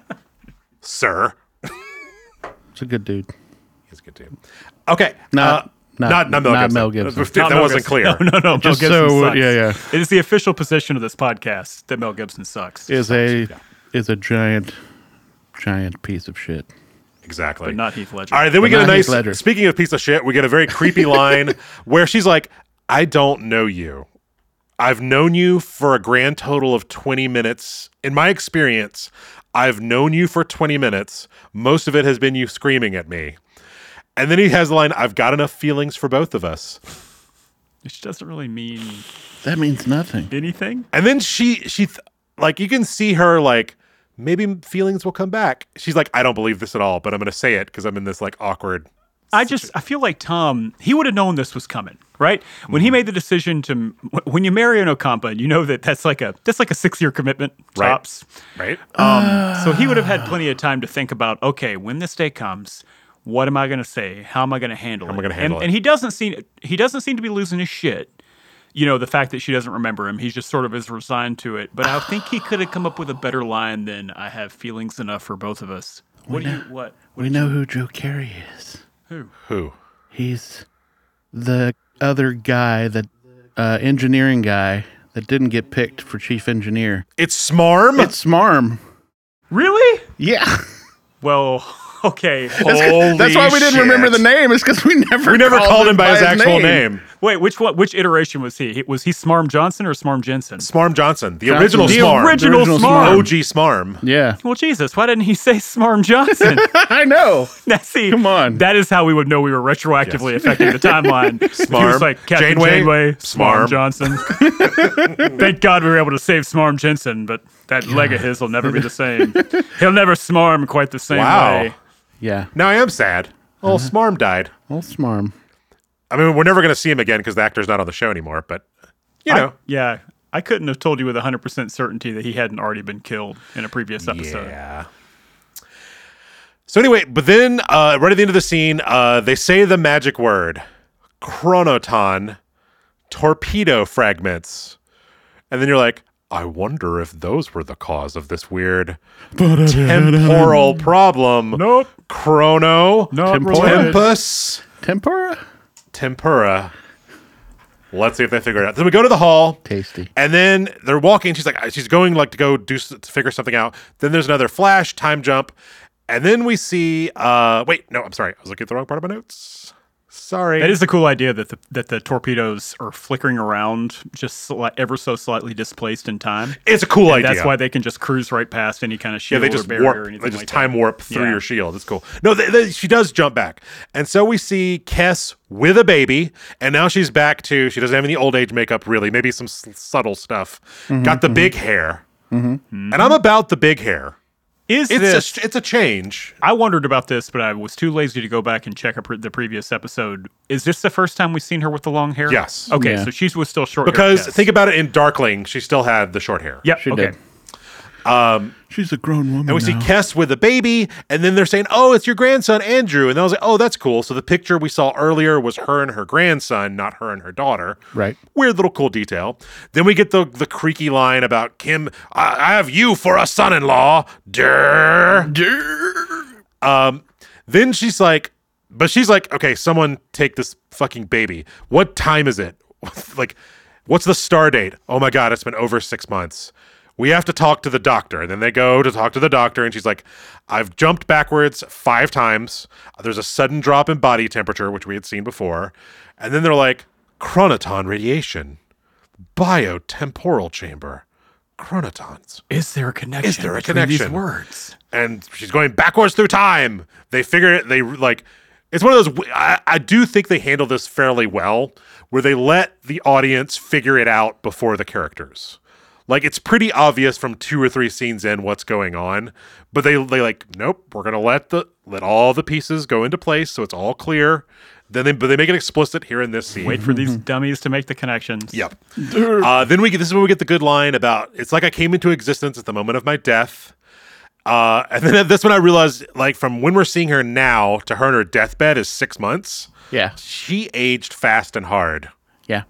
sir. it's a good dude. He's a good dude. Okay, Not- uh, not- not not Mel not Gibson. Mel Gibson. If Not that Mel wasn't Gibson. clear. No, no, no. Mel Just Gibson so- sucks. yeah, yeah. It is the official position of this podcast that Mel Gibson sucks. Is a is a giant, giant piece of shit. Exactly. But not Heath Ledger. All right, then we But get a not Heath nice. Ledger. Speaking of piece of shit, we get a very creepy line where she's like, "I don't know you. I've known you for a grand total of twenty minutes. In my experience, I've known you for twenty minutes. Most of it has been you screaming at me." And then he has the line, "I've got enough feelings for both of us." Which doesn't really mean That means nothing. anything. And then she, she, th- like, you can see her, like, maybe feelings will come back. She's like, "I don't believe this at all, but I'm going to say it because I'm in this, like, awkward." I just I feel like Tom, he would have known this was coming, right? When he made the decision to when you marry an Ocampa, you know that that's like a that's like a six year commitment Right. tops. Right? Um, so he would have had plenty of time to think about, okay, when this day comes, what am I going to say? How am I going to handle it? am I gonna and, handle it? And he doesn't seem he doesn't seem to be losing his shit. You know, the fact that she doesn't remember him, he's just sort of is resigned to it. But I think he could have come up with a better line than "I have feelings enough for both of us." What do you what? We know who Joe Carey is. Who? Who? He's the other guy, the uh, engineering guy that didn't get picked for chief engineer. It's Smarm? It's Smarm. Really? Yeah. Well, okay. Holy That's why we didn't shit. remember the name. It's because we never We never called him by his actual name. Wait, which one? Which iteration was he? He- Was he Smarm Johnson or Smarm Jensen? Smarm Johnson, the Johnson. original The Smarm. original, Original Smarm. O G Smarm. Yeah. Well, Jesus, why didn't he say Smarm Johnson? I know. Now, see, Come on. That is how we would know we were retroactively Yes. affecting the timeline. If he Smarm, was like Captain Janeway, Janeway, Smarm, Smarm. Johnson. Thank God we were able to save Smarm Jensen, but that leg of his will never be the same. He'll never smarm quite the same Wow. way. Yeah. Now I am sad. Oh, Smarm died. Old Smarm. I mean, we're never going to see him again because the actor's not on the show anymore, but, you I- know. yeah, I couldn't have told you with one hundred percent certainty that he hadn't already been killed in a previous episode. Yeah. So anyway, but then uh, right at the end of the scene, uh, they say the magic word, chronoton, torpedo fragments. And then you're like, I wonder if those were the cause of this weird temporal problem. Nope. Chrono, Not Temporal. related. tempus, Tempura? tempura. Let's see if they figure it out. Then we go to the hall. Tasty. And then they're walking. She's like, she's going like to go do to figure something out. Then there's another flash, time jump, and then we see. Uh, wait, no, I'm sorry, I was looking at the wrong part of my notes. Sorry. That is a cool idea that the that the torpedoes are flickering around, just sli- ever so slightly displaced in time. It's a cool And idea. That's why they can just cruise right past any kind of Yeah, shield they just or barrier warp. or anything They just like time that. warp through Yeah. your shield. It's cool. No, they, they, she does jump back, and so we see Kess with a baby, and now she's back to. She doesn't have any old age makeup, really. Maybe some s- subtle stuff. Got the big hair, and I'm about the big hair. Is It's this? a, it's a change. I wondered about this, but I was too lazy to go back and check a pre- the previous episode. Is this the first time we've seen her with the long hair? Yes. Okay, Yeah. so she was still short. Because hair, think about it, in Darkling, she still had the short hair. Yep. She okay. did. She's a grown woman. And we see now. Kess with a baby, and then they're saying, "Oh, it's your grandson, Andrew." And I was like, "Oh, that's cool." So the picture we saw earlier was her and her grandson, not her and her daughter. Right. Weird little cool detail. Then we get the the creaky line about Kim. I, I have you for a son-in-law. Durr. Um. Then she's like, but she's like, okay, someone take this fucking baby. What time is it? Like, what's the star date? Oh my god, it's been over six months. We have to talk to the doctor. And then they go to talk to the doctor, and she's like, I've jumped backwards five times. There's a sudden drop in body temperature, which we had seen before. And then they're like, chronoton radiation, biotemporal chamber, chronotons. Is there a connection? Is there a between These connection? words. And she's going backwards through time. They figure it, they like, it's one of those, I, I do think they handle this fairly well, where they let the audience figure it out before the characters. Like, it's pretty obvious from two or three scenes in what's going on, but they they like, nope, we're gonna let the let all the pieces go into place so it's all clear. Then they but they make it explicit here in this scene. Wait for these dummies to make the connections. Yep. Uh, then we get this is when we get the good line about it's like I came into existence at the moment of my death. Uh, and then that's when I realized, like, from when we're seeing her now to her in her deathbed is six months. Yeah. She aged fast and hard. Yeah.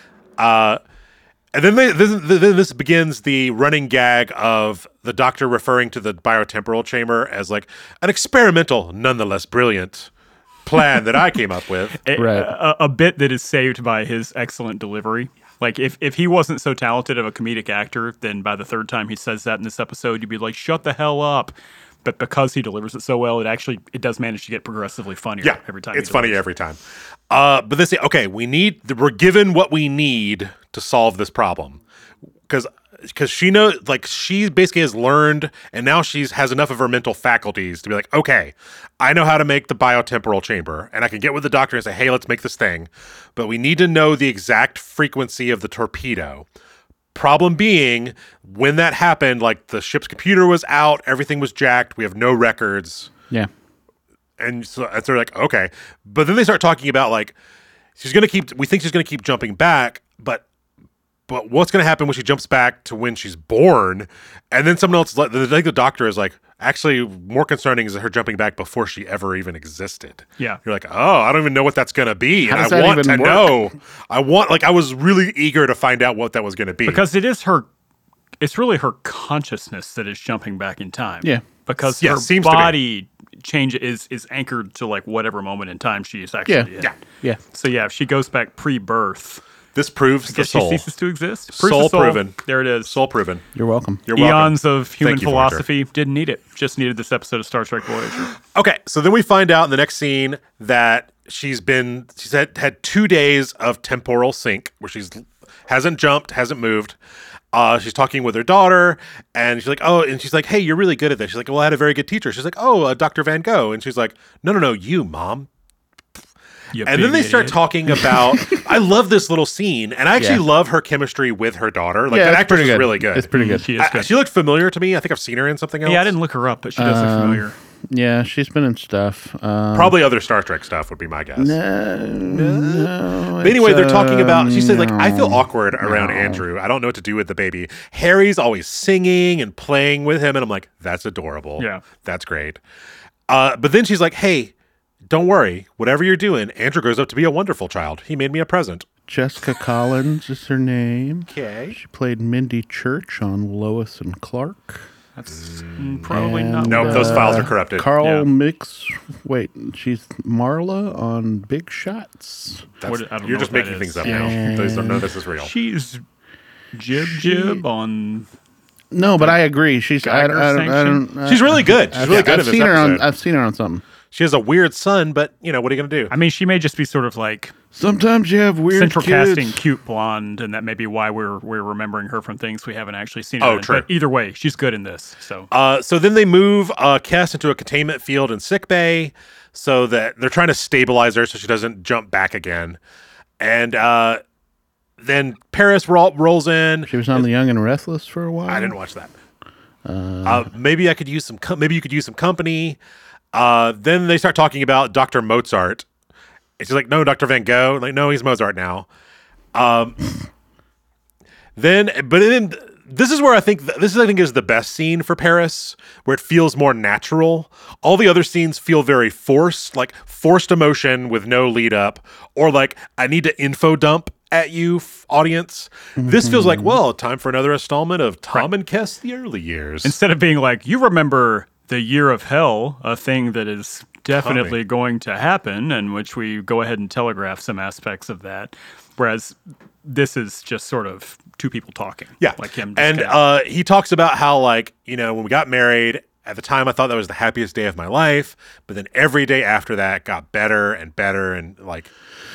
And then, they, this, then this begins the running gag of the doctor referring to the biotemporal chamber as like an experimental, nonetheless brilliant plan that I came up with. A, Right. a, a bit that is saved by his excellent delivery. Like, if, if he wasn't so talented of a comedic actor, then by the third time he says that in this episode, you'd be like, shut the hell up. But because he delivers it so well, it actually it does manage to get progressively funnier Yeah, every time. he it's funny delivers. every time. Uh, but they say, okay, we need, we're given what we need to solve this problem. Because because she knows, like, she basically has learned, and now she's has enough of her mental faculties to be like, okay, I know how to make the biotemporal chamber, and I can get with the doctor and say, hey, let's make this thing. But we need to know the exact frequency of the torpedo. Problem being, when that happened, like, the ship's computer was out, everything was jacked, we have no records. Yeah. And so, and so they're like, okay. But then they start talking about, like, she's going to keep, we think she's going to keep jumping back, but but what's going to happen when she jumps back to when she's born? And then someone else, like the, like the doctor is like, actually, more concerning is her jumping back before she ever even existed. Yeah. You're like, oh, I don't even know what that's going to be. How And does I that want to even work? know. I want, like, I was really eager to find out what that was going to be. Because it is her, it's really her consciousness that is jumping back in time. Yeah. Because Yeah, her seems to be. body change is is anchored to like whatever moment in time she is actually Yeah. in. Yeah. Yeah. So yeah, if she goes back pre-birth, This proves I the guess she soul. ceases to exist. Proves Soul the soul proven. There it is. Soul proven. You're welcome. You're welcome. Eons of human Thank you, Voyager. philosophy didn't need it. Just needed this episode of Star Trek Voyager. Okay, so then we find out in the next scene that she's been she's had, had two days of temporal sync where she's hasn't jumped, hasn't moved. Uh, she's talking with her daughter, and she's like, "Oh," and she's like, "Hey, you're really good at this." She's like, "Well, I had a very good teacher." She's like, "Oh, uh, Doctor Van Gogh," and she's like, "No, no, no, you, Mom." You And then they big start idiot. talking about. I love this little scene, and I actually Yeah. love her chemistry with her daughter. Like yeah, that it's actress pretty is good. really good. It's pretty good. She is I- good. she looked familiar to me. I think I've seen her in something else. Yeah, I didn't look her up, but she does look Um, familiar. Yeah, she's been in stuff. Um, Probably other Star Trek stuff would be my guess. no, no, But anyway, it's, they're talking about. She said, like, um, I feel awkward around no. Andrew. I don't know what to do with the baby. Harry's always singing and playing with him, and I'm like, that's adorable. Yeah. That's great. Uh, but then she's like, hey, don't worry. Whatever you're doing, Andrew grows up to be a wonderful child. He made me a present. Jessica Collins is her name. Okay. She played Mindy Church on Lois and Clark. That's mm, probably not. And, Nope, those files are uh, corrupted. Carl Yeah. Mix. Wait, she's Marla on Big Shots. That's- What- I don't you're know just what that making things is. up now. Those don't know this is real. She's Jib Jib on. No, but I agree. She's I, I, Geiger don't, I sanction? don't. I, She's really good. She's I've, really good I've in this seen her on. episode. I've seen her on something. She has a weird son, but, you know, what are you going to do? I mean, she may just be sort of like Sometimes you have weird central kids. casting cute blonde, and that may be why we're we're remembering her from things we haven't actually seen her Oh, in. true. But either way, she's good in this. So Uh, so then they move uh, Kess into a containment field in sickbay so that they're trying to stabilize her so she doesn't jump back again. And uh, then Paris ro- rolls in. She was on The Young and Restless for a while. I didn't watch that. Uh, maybe I could use some. Com- maybe you could use some company. Uh, then they start talking about Doctor Mozart. And she's like, "No, Doctor Van Gogh." Like, no, he's Mozart now. Um, then, but then this is where I think th- this is I think is the best scene for Paris, where it feels more natural. All the other scenes feel very forced, like forced emotion with no lead up, or like I need to info dump at you, f- audience. This feels like, well, time for another installment of Tom and Kess: The Early Years. instead of being like, you remember the year of hell, a thing that is definitely Coming. going to happen, and which we go ahead and telegraph some aspects of that. Whereas this is just sort of two people talking. Yeah. Like him. Just And kinda- uh, he talks about how, like, you know, when we got married, at the time I thought that was the happiest day of my life. But then every day after that got better and better. And, like,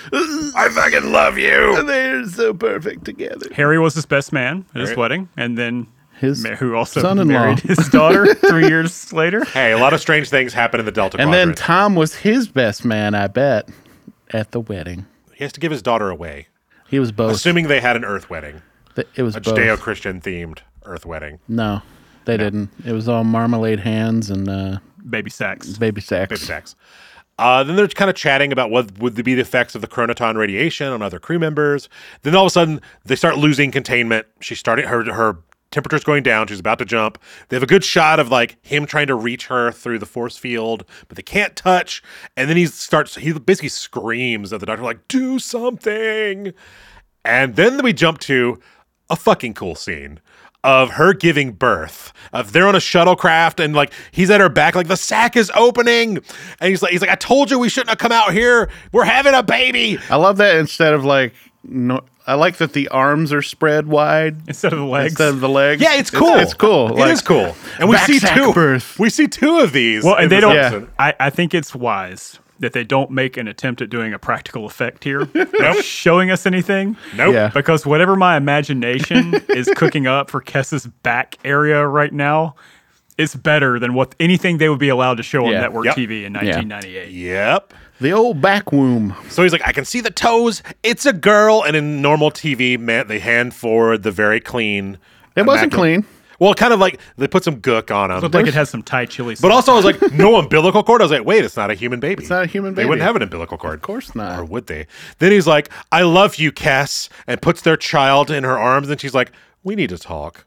I fucking love you. They're so perfect together. Harry was his best man at his Harry- wedding, and then His ma- who also son-in-law. married his daughter three years later. Hey, a lot of strange things happen in the Delta And then Quadrant. Tom was his best man, I bet, at the wedding. He has to give his daughter away. He was both. Assuming they had an Earth wedding. Th- it was A both. Judeo-Christian themed Earth wedding. No, they didn't. It was all marmalade hands and uh, Baby sex. baby sex. Baby sex. Uh, then they're kind of chatting about what would be the effects of the chronoton radiation on other crew members. Then all of a sudden, they start losing containment. She's starting her her temperature's going down. She's about to jump. They have a good shot of like him trying to reach her through the force field, but they can't touch. And then he starts. He basically screams at the doctor, like, "Do something!" And then we jump to a fucking cool scene of her giving birth. Of they're on a shuttlecraft and like he's at her back, like the sack is opening, and he's like, he's like, I told you we shouldn't have come out here. We're having a baby. I love that instead of like, no, I like that the arms are spread wide Instead of the legs. instead of the legs. Yeah, it's cool. It's, cool. It is cool. And we back see sack two. birth. We see two of these. Well, and in they this don't. episode. I, I think it's wise that they don't make an attempt at doing a practical effect here, nope. showing us anything. Nope. Yeah. Because whatever my imagination is cooking up for Kess's back area right now, it's better than what anything they would be allowed to show on Yeah. network Yep. T V in nineteen ninety-eight. Yep. The old back womb. So he's like, I can see the toes. It's a girl. And in normal T V, man, they hand forward the very clean. It wasn't immaculate- clean. Well, kind of like they put some gook on him. Looked like it has some Thai chili sauce. But also, I was like, no umbilical cord. I was like, wait, it's not a human baby. It's not a human They baby. wouldn't have an umbilical cord. Of course not. Or would they? Then he's like, I love you, Kess, and puts their child in her arms. And she's like, we need to talk.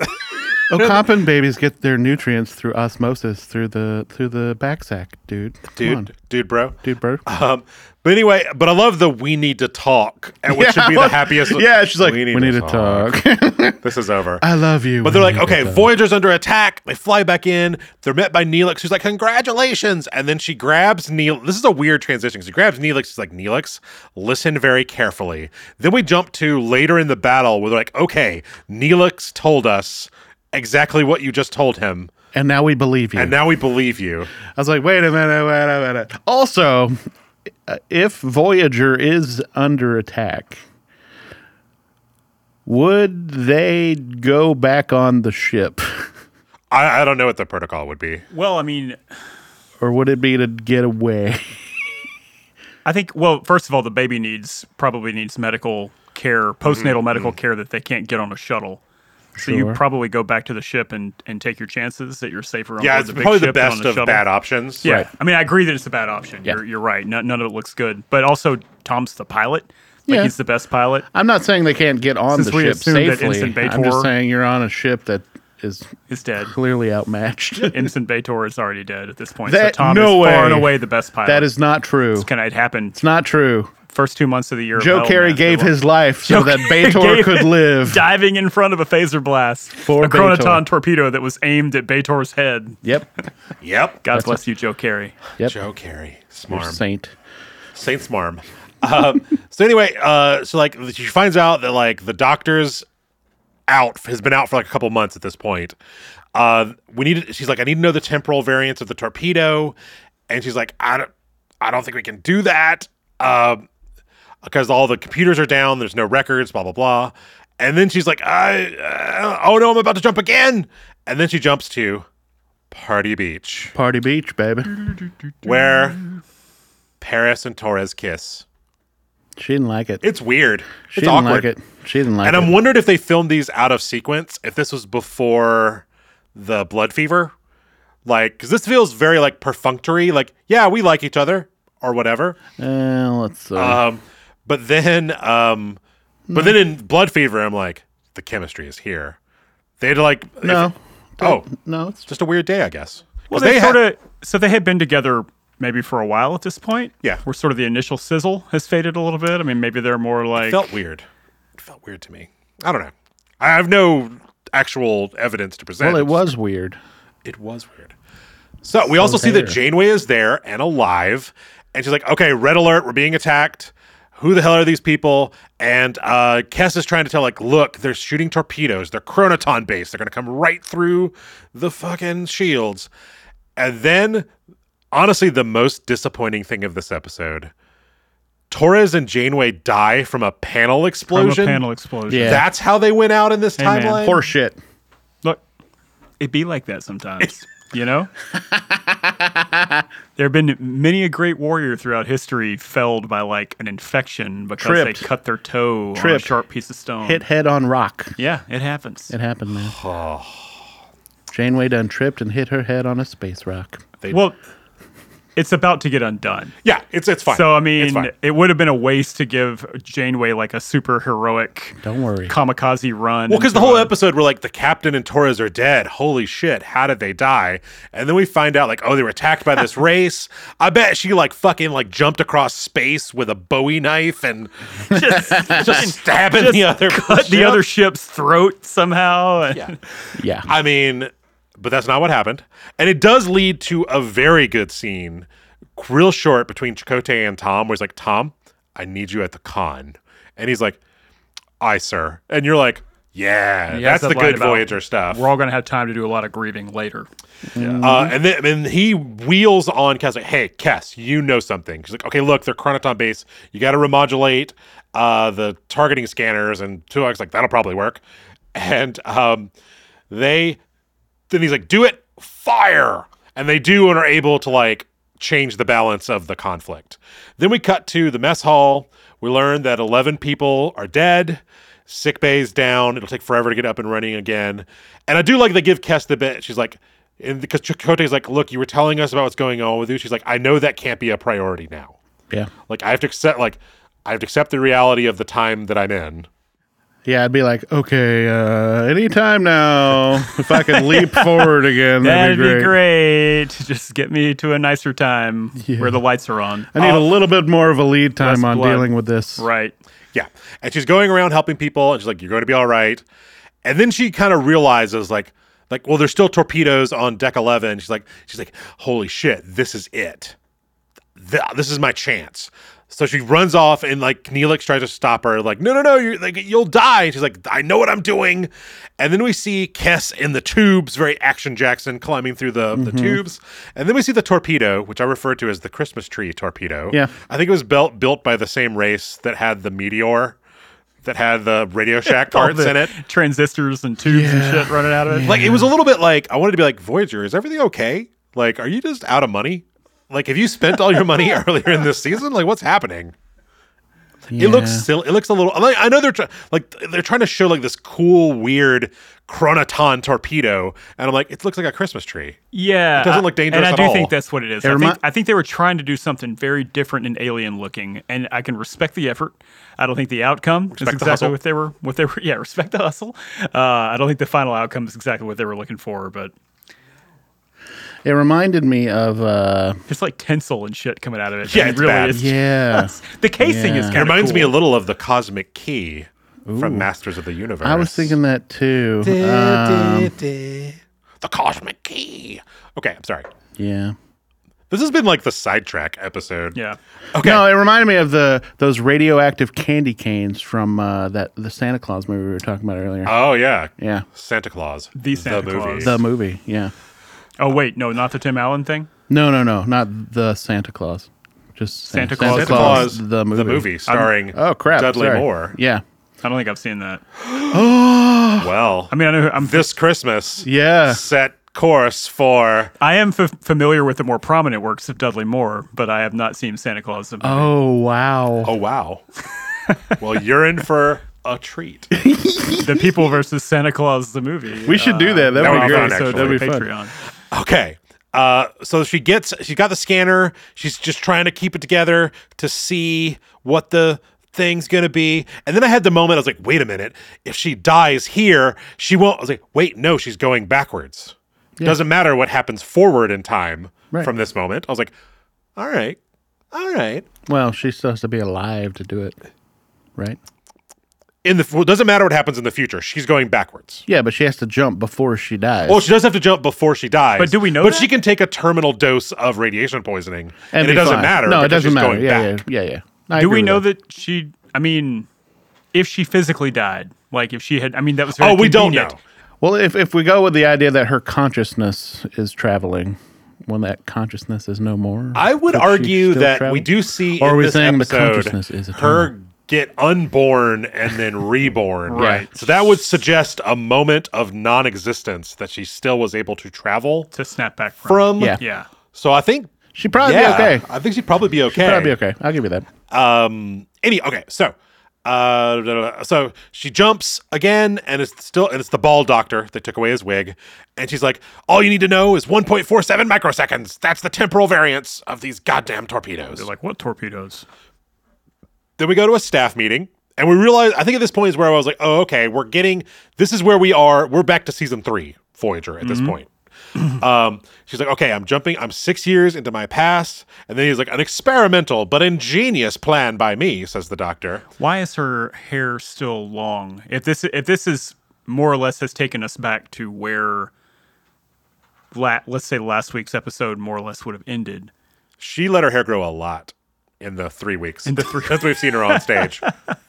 Okampan babies get their nutrients through osmosis through the through the back sack, dude. Come on. Dude, dude, bro. Dude, bro. Um, but anyway, but I love the we need to talk, and which should be the happiest. Yeah, she's like, we need, to talk. This is over. I love you. But we they're like, need to okay, talk. Voyager's under attack. They fly back in. They're met by Neelix, who's like, congratulations. And then she grabs Neelix. This is a weird transition. She grabs Neelix. She's like, Neelix, listen very carefully. Then we jump to later in the battle where they're like, okay, Neelix told us exactly what you just told him. And now we believe you. And now we believe you. I was like, wait a minute, wait a minute. Also, uh, if Voyager is under attack, would they go back on the ship? I, I don't know what the protocol would be. well, I mean, Or would it be to get away? I think, well, first of all, the baby needs, probably needs medical care, postnatal Mm-hmm. medical care that they can't get on a shuttle. So you Sure. probably go back to the ship and, and take your chances that you're safer on Yeah, board it's the big probably the ship than on best the of shuttle. bad options. Yeah, Right. I mean, I agree that it's a bad option. Yeah. You're you're right. None, none of it looks good. But also, Tom's the pilot. Like Yeah. he's the best pilot. I'm not saying they can't get on Since the we ship assumed that safely. Ensign I'm just Bator- saying you're on a ship that is Is dead. clearly outmatched. Ensign Bator is already dead at this point. That- so Tom no is far way. and away the best pilot. That is not true. Can it happen? It's not true. First two months of the year. of Joe hell, Carey man. gave They his were- life so Joe that Carey Bator gave- could live. diving in front of a phaser blast For a chronoton Bator. torpedo that was aimed at Bator's head. Yep. Yep. God bless you, Joe Carey. Yep. Joe Carey. You're Smarm. saint. Saint Smarm. Um, so anyway, uh, so like she finds out that like the doctor's out, has been out for like a couple months at this point. Uh, we need. She's like, I need to know the temporal variance of the torpedo. And she's like, I don't, I don't think we can do that. Um, because all the computers are down. There's no records, blah, blah, blah. And then she's like, I, uh, oh no, I'm about to jump again. And then she jumps to Party Beach, Party Beach, baby. where Paris and Torres kiss. She didn't like it. It's weird. She It's didn't awkward. like it. She didn't like And it. I'm wondering if they filmed these out of sequence, if this was before the blood fever. Like, because this feels very, like, perfunctory. Like, yeah, we like each other, or whatever. Uh, let's. Uh, Um, but then, um, but then in blood fever, I'm like, the chemistry is here. They had to, like... no. if- oh, No, it's just a weird day, I guess. 'Cause Well, they, had- sort of. So they had been together maybe for a while at this point. Yeah. Where sort of the initial sizzle has faded a little bit. I mean, maybe they're more like. felt weird. It felt weird to me. I don't know. I have no actual evidence to present. well, it was weird. It was weird. So we also see that hair. Janeway is there and alive, and she's like, "Okay, red alert, we're being attacked. Who the hell are these people?" And uh, Kess is trying to tell, like, "Look, they're shooting torpedoes. They're chronoton based. They're gonna come right through the fucking shields." And then, honestly, the most disappointing thing of this episode: Torres and Janeway die from a panel From a explosion. panel explosion. Yeah. That's how they went out in this Hey, man. timeline. Horse shit. Look, it be like that sometimes, you know? There have been many a great warrior throughout history felled by like an infection because Tripped. they cut their toe on a Tripped. sharp piece of stone. Hit head on rock. Yeah, it happens. It happened, man. Janeway done tripped and hit her head on a space rock. They- Well, it's about to get undone. yeah, it's it's fine. So I It's mean, fine. it would have been a waste to give Janeway like a super heroic Don't worry. kamikaze run. Well, because the into whole a- episode, we're like, the captain and Torres are dead. Holy shit, how did they die? And then we find out, like, oh, they were attacked by this race. I bet she, like, fucking, like, jumped across space with a Bowie knife and just, just stabbing just the other cut the ship. other ship's throat somehow. and- Yeah. Yeah. I mean, but that's not what happened. And it does lead to a very good scene, real short, between Chakotay and Tom, where he's like, "Tom, I need you at the con." And he's like, "Aye, sir." And you're like, yeah, He has that's the that line good about, Voyager stuff. We're all going to have time to do a lot of grieving later. Uh, and then and he wheels on Kess like, "Hey, Kess, you know something." She's like, "Okay, look, they're chronoton based. You got to remodulate uh, the targeting scanners." And Tuvok's like, "That'll probably work." And um, they then he's like, "Do it, fire!" And they do and are able to like change the balance of the conflict. Then we cut to the mess hall. We learn that eleven people are dead. Sick bay's down. It'll take forever to get up and running again. And I do like they give Kess the bit. She's like, and because Chakotay's like, "Look, you were telling us about what's going on with you." She's like, "I know that can't be a priority now. Yeah. Like I have to accept, like I have to accept the reality of the time that I'm in." Yeah, I'd be like, okay, uh, anytime now, if I could leap forward again, that'd, That'd be great. be great. Just get me to a nicer time where the lights are on. I need Uh, a little bit more of a lead time less on blood. dealing with this. Right. Yeah. And she's going around helping people, and she's like, "You're going to be all right." And then she kind of realizes, like, like, well, there's still torpedoes on deck eleven. She's like, she's like, "Holy shit, this is it. Th- this is my chance." So she runs off, and like Neelix tries to stop her, like, "No, no, no, you're like, you'll die." And she's like, "I know what I'm doing." And then we see Kess in the tubes, very Action Jackson, climbing through the, the tubes. And then we see the torpedo, which I refer to as the Christmas tree torpedo. Yeah. I think it was built built by the same race that had the Meteor, that had the Radio Shack parts All the in it. Transistors and tubes and Yeah. shit running out of it. Like, it was a little bit like, I wanted to be like, "Voyager, is everything okay? Like, are you just out of money? Like, have you spent all your money earlier in this season? Like, what's happening?" Yeah. It looks silly. It looks a little. Like, I know they're try, like they're trying to show like this cool, weird chronoton torpedo, and I'm like, it looks like a Christmas tree. Yeah, It doesn't I- look dangerous and I at do all. think that's what it is. It I, remi- think, I think they were trying to do something very different and alien looking, and I can respect the effort. I don't think the outcome Respect is the exactly hustle. what they were. What they were. Yeah, respect the hustle. Uh, I don't think the final outcome is exactly what they were looking for, but It reminded me of, uh, it's like tinsel and shit coming out of it. Yeah, and it's it really bad. is. yeah. The casing is Yeah. kind It of reminds cool. me a little of the Cosmic Key from Masters of the Universe. I was thinking that too. Um, the Cosmic Key. Okay, I'm sorry. yeah. This has been like the sidetrack episode. Yeah. Okay. No, it reminded me of the those radioactive candy canes from uh, that the Santa Claus movie we were talking about earlier. Oh yeah. yeah, Santa Claus. The Santa movie. Claus. the movie. Yeah. Oh wait, no, not the Tim Allen thing. No, no, no, not the Santa Claus. Just Santa Santa, Claus. Santa Claus, the movie. the movie starring Oh crap! Dudley sorry. Moore. Yeah, I don't think I've seen that. Well, I mean, I know I'm this Christmas, yeah. set course for I am f- familiar with the more prominent works of Dudley Moore, but I have not seen Santa Claus the movie. Oh wow! oh wow. Well, you're in for a treat. The People versus Santa Claus the movie. We should do that. That that would would be be great. fun, actually. That'd be fun. Patreon. Okay. Uh, so she gets, she got the scanner. She's just trying to keep it together to see what the thing's going to be. And then I had the moment, I was like, wait a minute. If she dies here, she won't. I was like, wait, no, she's going backwards. Doesn't matter what happens forward in time Right. from this moment. I was like, all right, all right. Well, she's supposed to be alive to do it, right? In the, well, it doesn't matter what happens in the future. She's going backwards. Yeah, but she has to jump before she dies. Well, she does have to jump before she dies. But do we know But that? she can take a terminal dose of radiation poisoning, and, it be doesn't fine. matter. No, it because doesn't she's matter. going Yeah, back. yeah, yeah, yeah. I Do agree we with know that. that she, I mean, if she physically died, like if she had, I mean, that was very Oh, we don't convenient. know. Well, if if we go with the idea that her consciousness is traveling, when that consciousness is no more, I would could she argue still that travel? we do see Or in are we this saying the episode consciousness is her eternal? get unborn and then reborn. Right. So that would suggest a moment of non-existence that she still was able to travel To snap back from. from. Yeah. Yeah. So I think She'd probably yeah, be okay. I think she'd probably be okay. Probably be okay. I'll give you that. Um. Any. Okay. So. Uh, so she jumps again, and it's still, and it's the bald doctor. They took away his wig, and she's like, "All you need to know is one point four seven microseconds. That's the temporal variance of these goddamn torpedoes." They're like, what torpedoes? Then we go to a staff meeting, and we realize, I think at this point is where I was like, oh, okay, we're getting, this is where we are. We're back to season three, Voyager, at this point. um, she's like, okay, I'm jumping, I'm six years into my past. And then he's like, an experimental but ingenious plan by me, says the doctor. Why is her hair still long? If this, if this is more or less has taken us back to where, la- let's say last week's episode more or less would have ended. She let her hair grow a lot in the three weeks. In the three- That's we've seen her on stage.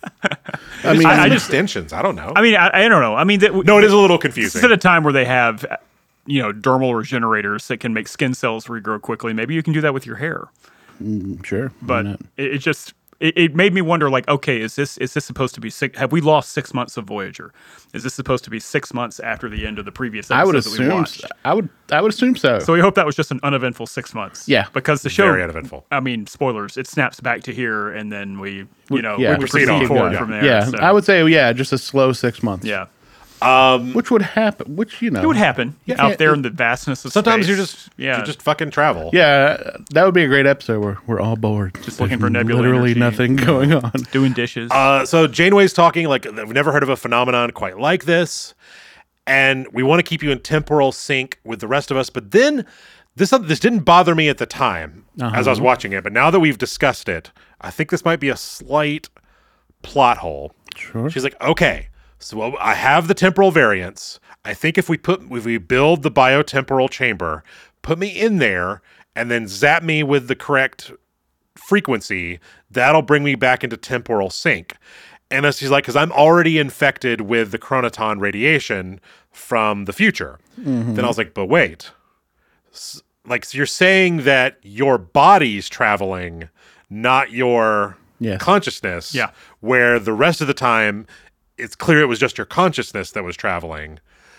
I mean, I I just- extensions. I don't know. I mean, I, I don't know. I mean, that, no, it is a little This is confusing. at a time where they have, you know, dermal regenerators that can make skin cells regrow quickly. Maybe you can do that with your hair. sure. why But not? it, it just it, it made me wonder, like, okay, is this is this supposed to be six? Have we lost six months of Voyager? Is this supposed to be six months after the end of the previous episode I would that we assume. watched? s- I would. I would assume so. So we hope that was just an uneventful six months. Yeah. because the show, Very uneventful. I mean, spoilers. It snaps back to here, and then we, you know, yeah, we proceed proceed on. forward Yeah. from there. yeah, so, I would say yeah, just a slow six months. Yeah, which would happen. Which you know, it would happen Yeah. out there in the vastness of Sometimes space. you just, yeah, you just fucking travel. Yeah, that would be a great episode where we're all bored, Just looking for nebula Literally energy. nothing going on. doing dishes. Uh, so Janeway's talking like we've never heard of a phenomenon quite like this, and we want to keep you in temporal sync with the rest of us. But then this this didn't bother me at the time as I was watching it, but now that we've discussed it, I think this might be a slight plot hole. Sure. She's like, okay, so I have the temporal variance. I think if we put if we build the biotemporal chamber, put me in there, and then zap me with the correct frequency, that'll bring me back into temporal sync. And as she's like, because I'm already infected with the chronoton radiation from the future. Then I was like, but wait, S- like so you're saying that your body's traveling, not your Yes. consciousness. Yeah. Where the rest of the time, it's clear it was just your consciousness that was traveling.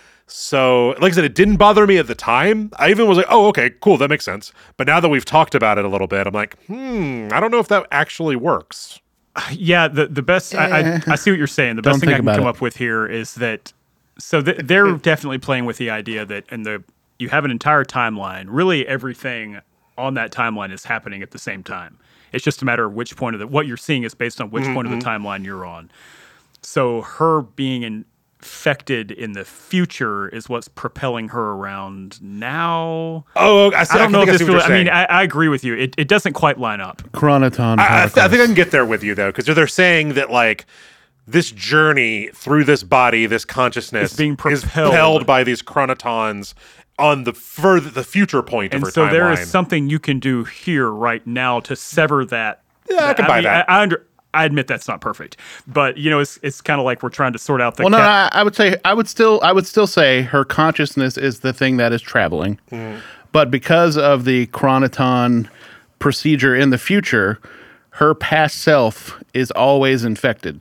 So, like I said, it didn't bother me at the time. I even was like, oh, okay, cool, that makes sense. But now that we've talked about it a little bit, I'm like, hmm, I don't know if that actually works. Yeah, the the best. I, I I see what you're saying. The best Don't thing I think can about come it. up with here is that. So th- they're definitely playing with the idea that, in the you have an entire timeline. Really, everything on that timeline is happening at the same time. It's just a matter of which point of the what you're seeing is based on which point of the timeline you're on. So her being infected in the future is what's propelling her around now. Oh, I, see, I don't know think if I this see what really. you're I mean, saying. I, I agree with you. It it doesn't quite line up. Chronoton. I, I, th- I think I particles. can get there with you though, because they're saying that like this journey through this body, this consciousness, Is being is propelled. propelled by these chronotons on the further the future point And of her so timeline. there is something you can do here right now to sever that. Yeah, I can buy mean, that. I, I, under, I admit that's not perfect, but you know, it's it's kind of like we're trying to sort out the. Well, no, cat- I, I would say I would still I would still say her consciousness is the thing that is traveling, But because of the chronoton procedure in the future, her past self is always infected.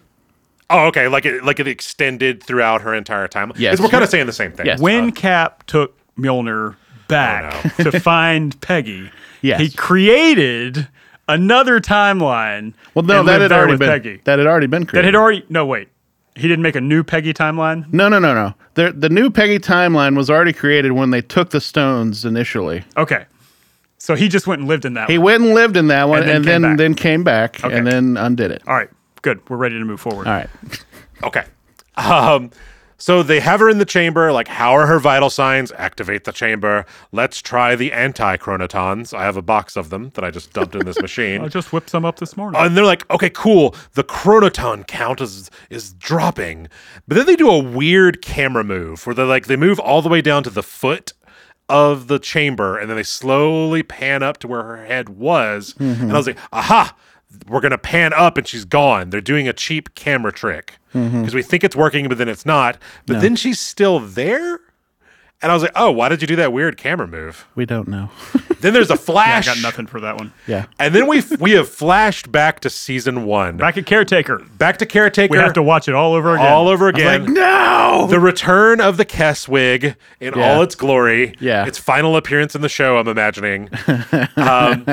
Oh, okay. Like it, like it extended throughout her entire time. Yes. We're kind of saying the same thing. Yes. When Uh, Cap took Mjolnir back Oh, to find Peggy, Yes. he created another timeline. Well, no, and that lived had there already with been Peggy. that had already been That created. had already no wait. He didn't make a new Peggy timeline. no, no, no, no. The the new Peggy timeline was already created when they took the stones initially. Okay, so he just went and lived in that. He one. went and lived in that one, And then and came then back. then came back, Okay. and then undid it. All right, good. We're ready to move forward. All right. Okay. Um, so they have her in the chamber. Like, how are her vital signs? Activate the chamber. Let's try the anti-chronotons. I have a box of them that I just dumped in this I machine. just whipped some up this morning. And they're like, okay, cool. The chronoton count is is dropping. But then they do a weird camera move where they like they move all the way down to the foot of the chamber, and then they slowly pan up to where her head was. And I was like, aha, we're gonna pan up and she's gone. They're doing a cheap camera trick. Because we think it's working, but then it's not. But then she's still there. And I was like, oh, why did you do that weird camera move? We don't know. Then there's a I flash. got nothing for that one. Yeah. And then we we have flashed back to season one. Back at Caretaker. Back to Caretaker. We have to watch it all over again. all over again. Like, no. The return of the Kess wig in Yeah. all its glory. Yeah. Its final appearance in the show, I'm imagining. um,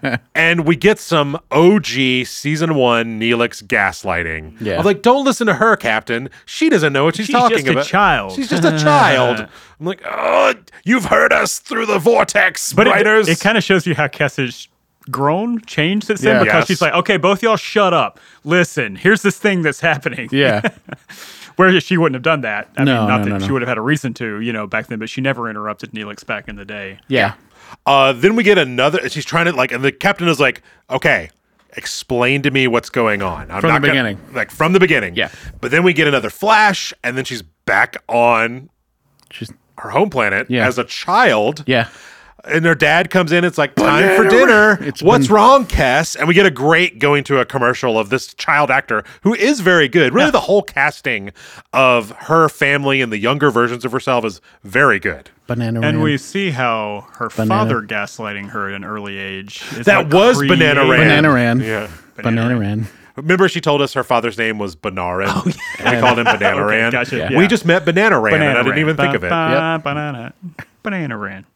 and we get some O G season one Neelix gaslighting. Yeah. I'm like, don't listen to her, Captain. She doesn't know what she's, She's talking just a about. child. She's just a child. I'm like, oh, you've heard us through the vortex, But it, writers. it kind of shows you how Kess has grown, changed since Yeah. then, because Yes. she's like, okay, both y'all shut up. Listen, here's this thing that's happening. Yeah. Where she wouldn't have done that. I No, mean, not no, that no, she no. would have had a reason to, you know, back then, but she never interrupted Neelix back in the day. Yeah. Uh, then we get another. She's trying to like, and the captain is like, "Okay, explain to me what's going on." I'm From not the gonna- beginning. like from the beginning. Yeah. But then we get another flash, and then she's back on She's her home planet Yeah. as a child. yeah. And her dad comes in. It's like time for Banana dinner. It's What's ban- wrong, Kess? And we get a great going to a commercial of this child actor who is very good. Really, the whole casting of her family and the younger versions of herself is very good. Banana And Ram. we see how her Banana. father gaslighting her at an early age. Is That what was Banana created- Ran. Banana Ran. Yeah. Banana Ran. Remember, she told us her father's name was Banaran. Oh, yeah. We called him Banana Okay, Ran. gotcha, Yeah. yeah. We just met Banana Ran, Banana and I didn't Ran. even think Ba- of it. ba- Banana. Banana Ran.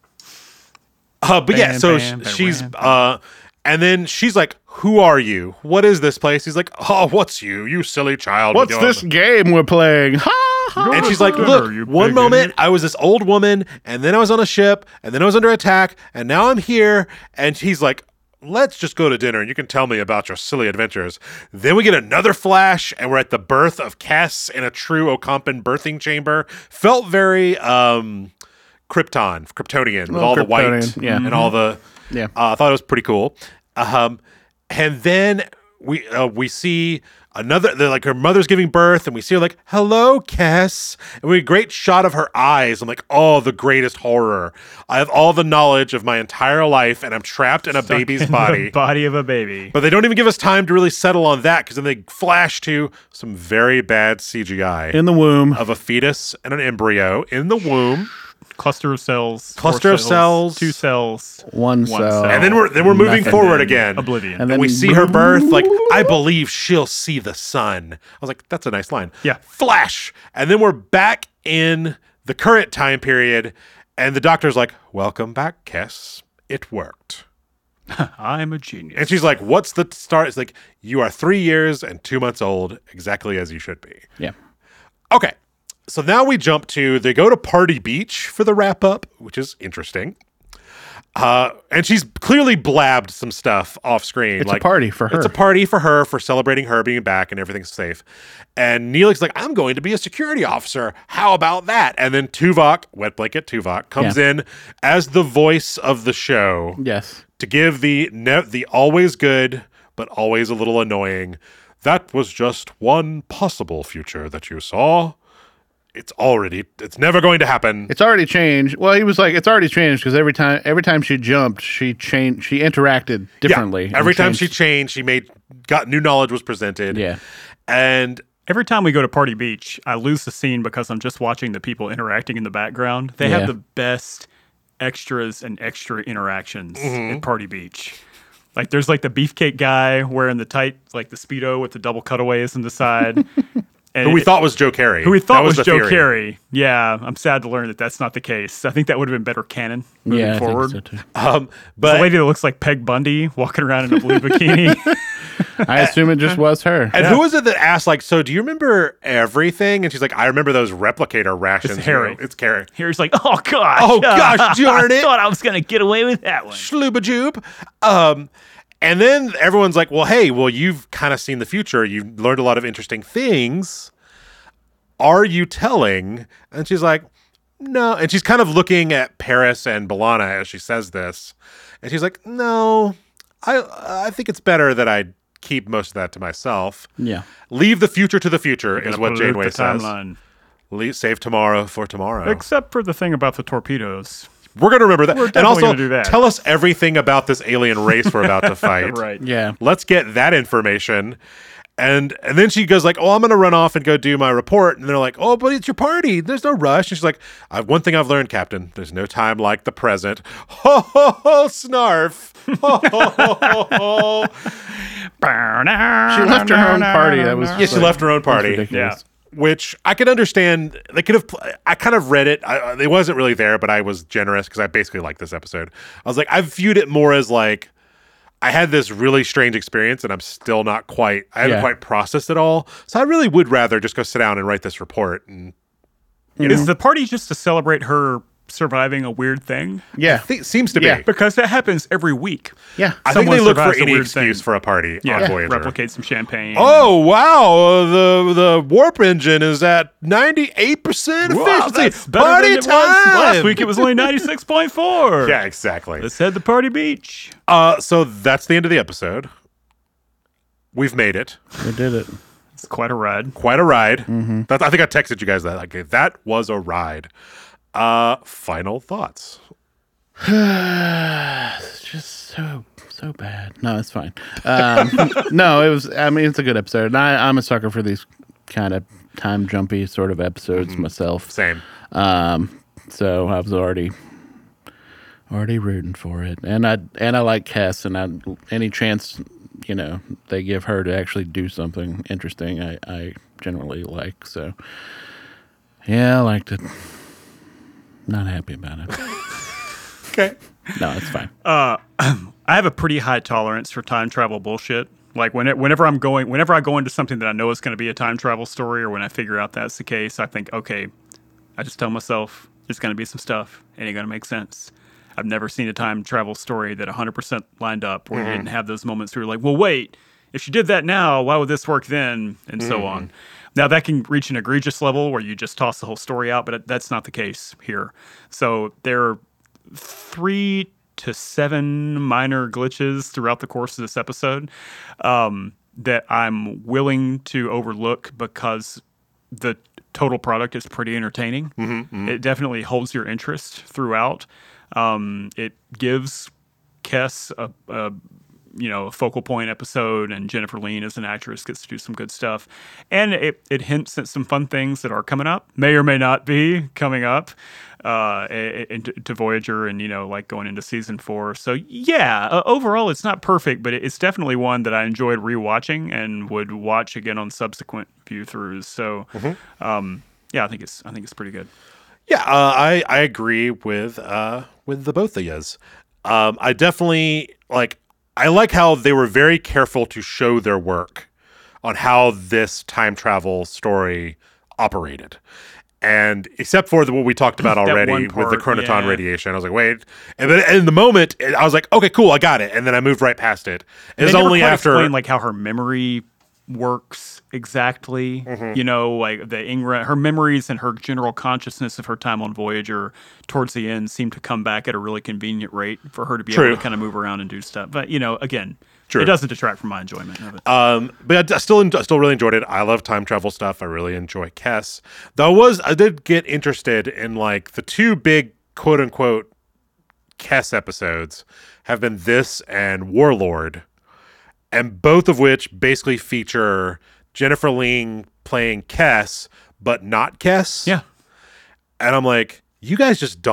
Uh, but yeah, Bam, so bam, sh- she's, bam, uh, and then she's like, "Who are you? What is this place?" He's like, "Oh, what's you, you silly child? with What's your-" this game we're playing? Ha ha. And she's like, Dinner, "Look, you one big moment idiot." I was this old woman, and then I was on a ship, and then I was under attack, and now I'm here." And he's like, "Let's just go to dinner, and you can tell me about your silly adventures." Then we get another flash, and we're at the birth of Kess in a true Ocampan birthing chamber. Felt very um, Krypton, Kryptonian, with Little all the white Kryptonian, yeah. and all the. Yeah. Uh, I thought it was pretty cool. Um, and then we uh, we see another. They're like her mother's giving birth, and we see her like, "Hello, Kess," and we get a great shot of her eyes. I'm like, "Oh, the greatest horror! I have all the knowledge of my entire life, and I'm trapped in a baby's In body." The body of a baby. But they don't even give us time to really settle on that, because then they flash to some very bad C G I In the womb. of a fetus and an embryo in the womb. Cluster of cells. Cluster four of cells. Two cells. One cell. And then we're then we're moving Nothing. forward again. Oblivion. And And then we see her birth. Like, I believe she'll see the sun. I was like, that's a nice line. Yeah. Flash. And then we're back in the current time period. And the doctor's like, welcome back, Kess. It worked. I'm a genius. And she's like, what's the start? It's like, you are three years and two months old, exactly as you should be. Yeah. Okay. So now we jump to, they go to Party Beach for the wrap up, which is interesting. Uh, and she's clearly blabbed some stuff off screen. It's a party for her. It's a party for her for celebrating her being back and everything's safe. And Neelix's like, I'm going to be a security officer. How about that? And then Tuvok, Wet Blanket Tuvok, comes Yeah. in as the voice of the show Yes. to give the ne- the always good but always a little annoying. That was just one possible future that you saw. It's already, it's never going to happen. It's already changed. Well, he was like, it's already changed because every time, every time she jumped, she changed. She interacted differently. Yeah, every and time she changed- changed, she made got new knowledge was presented. Yeah. And Every time we go to Party Beach, I lose the scene because I'm just watching the people interacting in the background. They Yeah. have the best extras and extra interactions at Party Beach. Like there's like the beefcake guy wearing the tight, like the Speedo with the double cutaways on the side. And Who we it- thought was Joe Carey. Who we thought That was, the Joe theory. Carey. Yeah, I'm sad to learn that that's not the case. I think that would have been better canon moving Yeah, I forward. think so too. Um, The but lady that looks like Peg Bundy walking around in a blue bikini. I assume it just was her. and who was it that asked, like, so do you remember everything? And she's like, I remember those replicator rations. It's Harry. You know, It's Carey. Here's like, oh gosh, Oh, gosh, darn I it. thought I was gonna get away with that one. Schloobajoop. Um, and then everyone's like, well, hey, well, you've kind of seen the future. You've learned a lot of interesting things. Are you telling? And she's like, no. And she's kind of looking at Paris and B'Elanna as she says this. And she's like, no, I I think it's better that I keep most of that to myself. Yeah. Leave the future to the future is Gonna what pollute Janeway the says. timeline. Leave, save tomorrow for tomorrow. Except for the thing about the torpedoes. We're going to remember that. We're And definitely also, gonna do that. tell us everything about this alien race we're about to fight. Right. Yeah. Let's get that information. And and then she goes like, oh, I'm going to run off and go do my report. And they're like, oh, but it's your party. There's no rush. And she's like, I have one thing I've learned, Captain. There's no time like the present. Ho, ho, ho, snarf. Ho, ho, ho, ho, ho. She left her own party. That was Yeah, she left her own party. ridiculous. Which I can understand. They could have. Pl- I kind of read it. I, it wasn't really there, but I was generous because I basically liked this episode. I was like, I've viewed it more as like, I had this really strange experience, and I'm still not quite. I haven't Yeah. quite processed it all. So I really would rather just go sit down and write this report. And Is the party just to celebrate her surviving a weird thing? Yeah. I think seems to Yeah. be. Because that happens every week. Yeah. I think someone they look for survives a any weird excuse thing. for a party Yeah, on Voyager. replicate some champagne. Oh wow! The the warp engine is at ninety eight percent Wow, efficiency. that's better Party than it time! was last week. It was only ninety-six point four. Yeah, exactly. Let's head to Party Beach. Uh, so that's the end of the episode. We've made it. We did it. It's quite a ride. Quite a ride. That's, I think I texted you guys that. Like, that was a ride. Uh, final thoughts. It's just so so bad. No, it's fine. Um, no, it was. I mean, it's a good episode. And I, I'm a sucker for these kind of time jumpy sort of episodes myself. Same. Um, so I was already already rooting for it, and I and I like Cass, and I any chance you know they give her to actually do something interesting, I, I generally like. So yeah, I liked it. Not happy about it. Okay. No, it's fine. I have a pretty high tolerance for time travel bullshit. Like when it, whenever I'm going, whenever I go into something that I know is going to be a time travel story, or when I figure out that's the case, I think, okay, I just tell myself there's going to be some stuff. It ain't going to make sense. I've never seen a time travel story that one hundred percent lined up where you didn't have those moments where you're like, well, wait, if she did that now, why would this work then? And so on. Now, that can reach an egregious level where you just toss the whole story out, but that's not the case here. So there are three to seven minor glitches throughout the course of this episode um, that I'm willing to overlook because the total product is pretty entertaining. It definitely holds your interest throughout. Um, it gives Kess a, a you know, a focal point episode, and Jennifer Lean as an actress gets to do some good stuff. And it, it hints at some fun things that are coming up, may or may not be coming up uh, into, to Voyager and, you know, like going into season four. So, yeah, uh, overall, it's not perfect, but it's definitely one that I enjoyed rewatching and would watch again on subsequent view throughs. So, um, yeah, I think it's I think it's pretty good. Yeah, uh, I I agree with uh with the both of yous. Um, I definitely like. I like how they were very careful to show their work on how this time travel story operated. And except for the, what we talked about That already one with the part, chronoton yeah. radiation, I was like, wait. And then in the moment, I was like, okay, cool, I got it. And then I moved right past it. It was They never only quite after. explain like how her memory works exactly. You know, like the Ingra, her memories and her general consciousness of her time on Voyager towards the end seem to come back at a really convenient rate for her to be True. able to kind of move around and do stuff. But you know, again, True. it doesn't detract from my enjoyment of it. Um, but I still, I still really enjoyed it. I love time travel stuff. I really enjoy Kess. Though I was, I did get interested in like the two big quote unquote Kess episodes have been this and Warlord, and both of which basically feature Jennifer Lean playing Kess, but not Kess. yeah. And I'm like, you guys just don't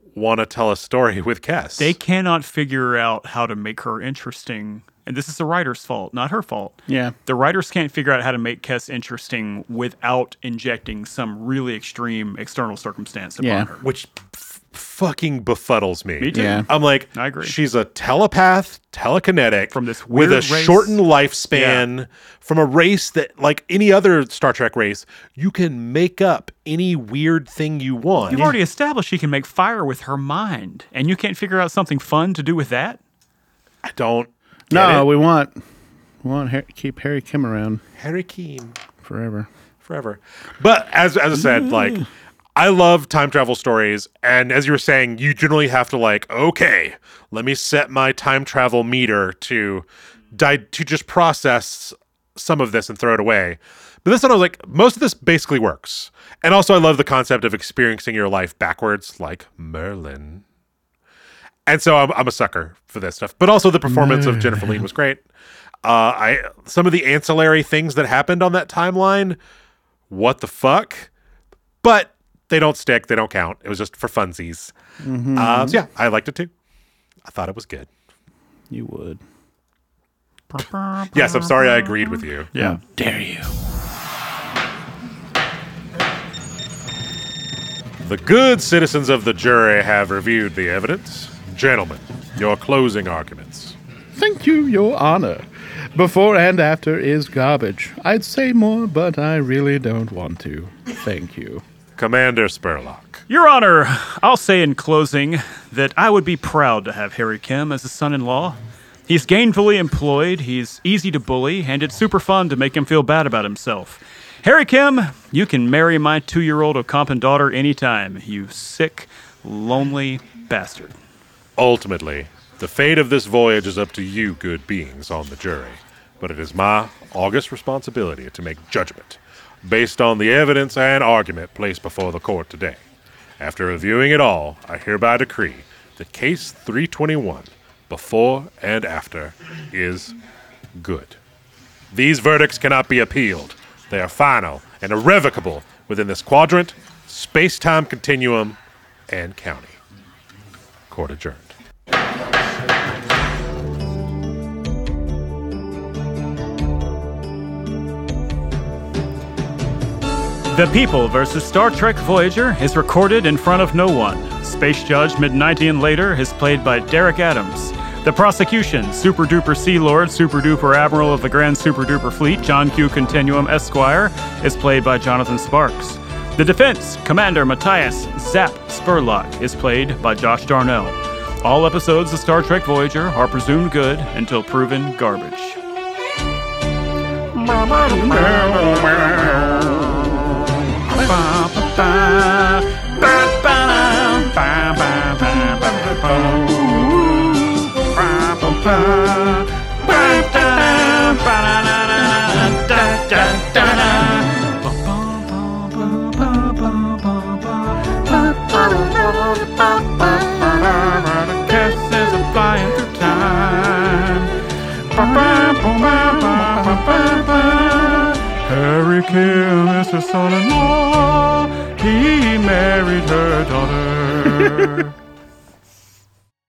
want to tell a story with Kes. They cannot figure out how to make her interesting. And this is the writer's fault, not her fault. Yeah. The writers can't figure out how to make Kes interesting without injecting some really extreme external circumstance upon Yeah. her. Which f- fucking befuddles me. Me too. Yeah. I'm like, I agree. She's a telepath, telekinetic, From this with weird a race. shortened lifespan, from a race that, like any other Star Trek race, you can make up any weird thing you want. You've already established she can make fire with her mind, and you can't figure out something fun to do with that? I don't. Get No, it. we want we want Har- keep Harry Kim around Harry Keen forever. forever. But as as I said, like I love time travel stories, and as you were saying, you generally have to like, okay, let me set my time travel meter to die to just process some of this and throw it away. But this one, I was like, most of this basically works. And also, I love the concept of experiencing your life backwards, like Merlin. And so I'm, I'm a sucker for this stuff. But also, the performance of Jennifer Leigh was great. Uh, I some of the ancillary things that happened on that timeline, what the fuck? But they don't stick. They don't count. It was just for funsies. Mm-hmm. Uh, so yeah, I liked it too. I thought it was good. You would. Yes, I'm sorry I agreed with you. Yeah. Dare you? The good citizens of the jury have reviewed the evidence. Gentlemen, your closing arguments. Thank you, Your Honor. Before and after is garbage. I'd say more, but I really don't want to. Thank you. Commander Spurlock. Your Honor, I'll say in closing that I would be proud to have Harry Kim as a son-in-law. He's gainfully employed, he's easy to bully, and it's super fun to make him feel bad about himself. Harry Kim, you can marry my two-year-old Ocampan daughter anytime, you sick, lonely bastard. Ultimately, the fate of this voyage is up to you good beings on the jury, but it is my august responsibility to make judgment based on the evidence and argument placed before the court today. After reviewing it all, I hereby decree that case three twenty-one, before and after, is good. These verdicts cannot be appealed. They are final and irrevocable within this quadrant, space-time continuum, and county. Court adjourned. The People versus Star Trek Voyager is recorded in front of no one. Space Judge mid ninety and later is played by Derek Adams. The prosecution, Super Duper Sea Lord, Super Duper Admiral of the Grand Super Duper Fleet, John Q. Continuum Esquire, is played by Jonathan Sparks. The defense, Commander Matthias Zap Spurlock, is played by Josh Darnell. All episodes of Star Trek Voyager are presumed good until proven garbage. Kisses are flying through time. Harry Kim is her son-in-law. He married her daughter.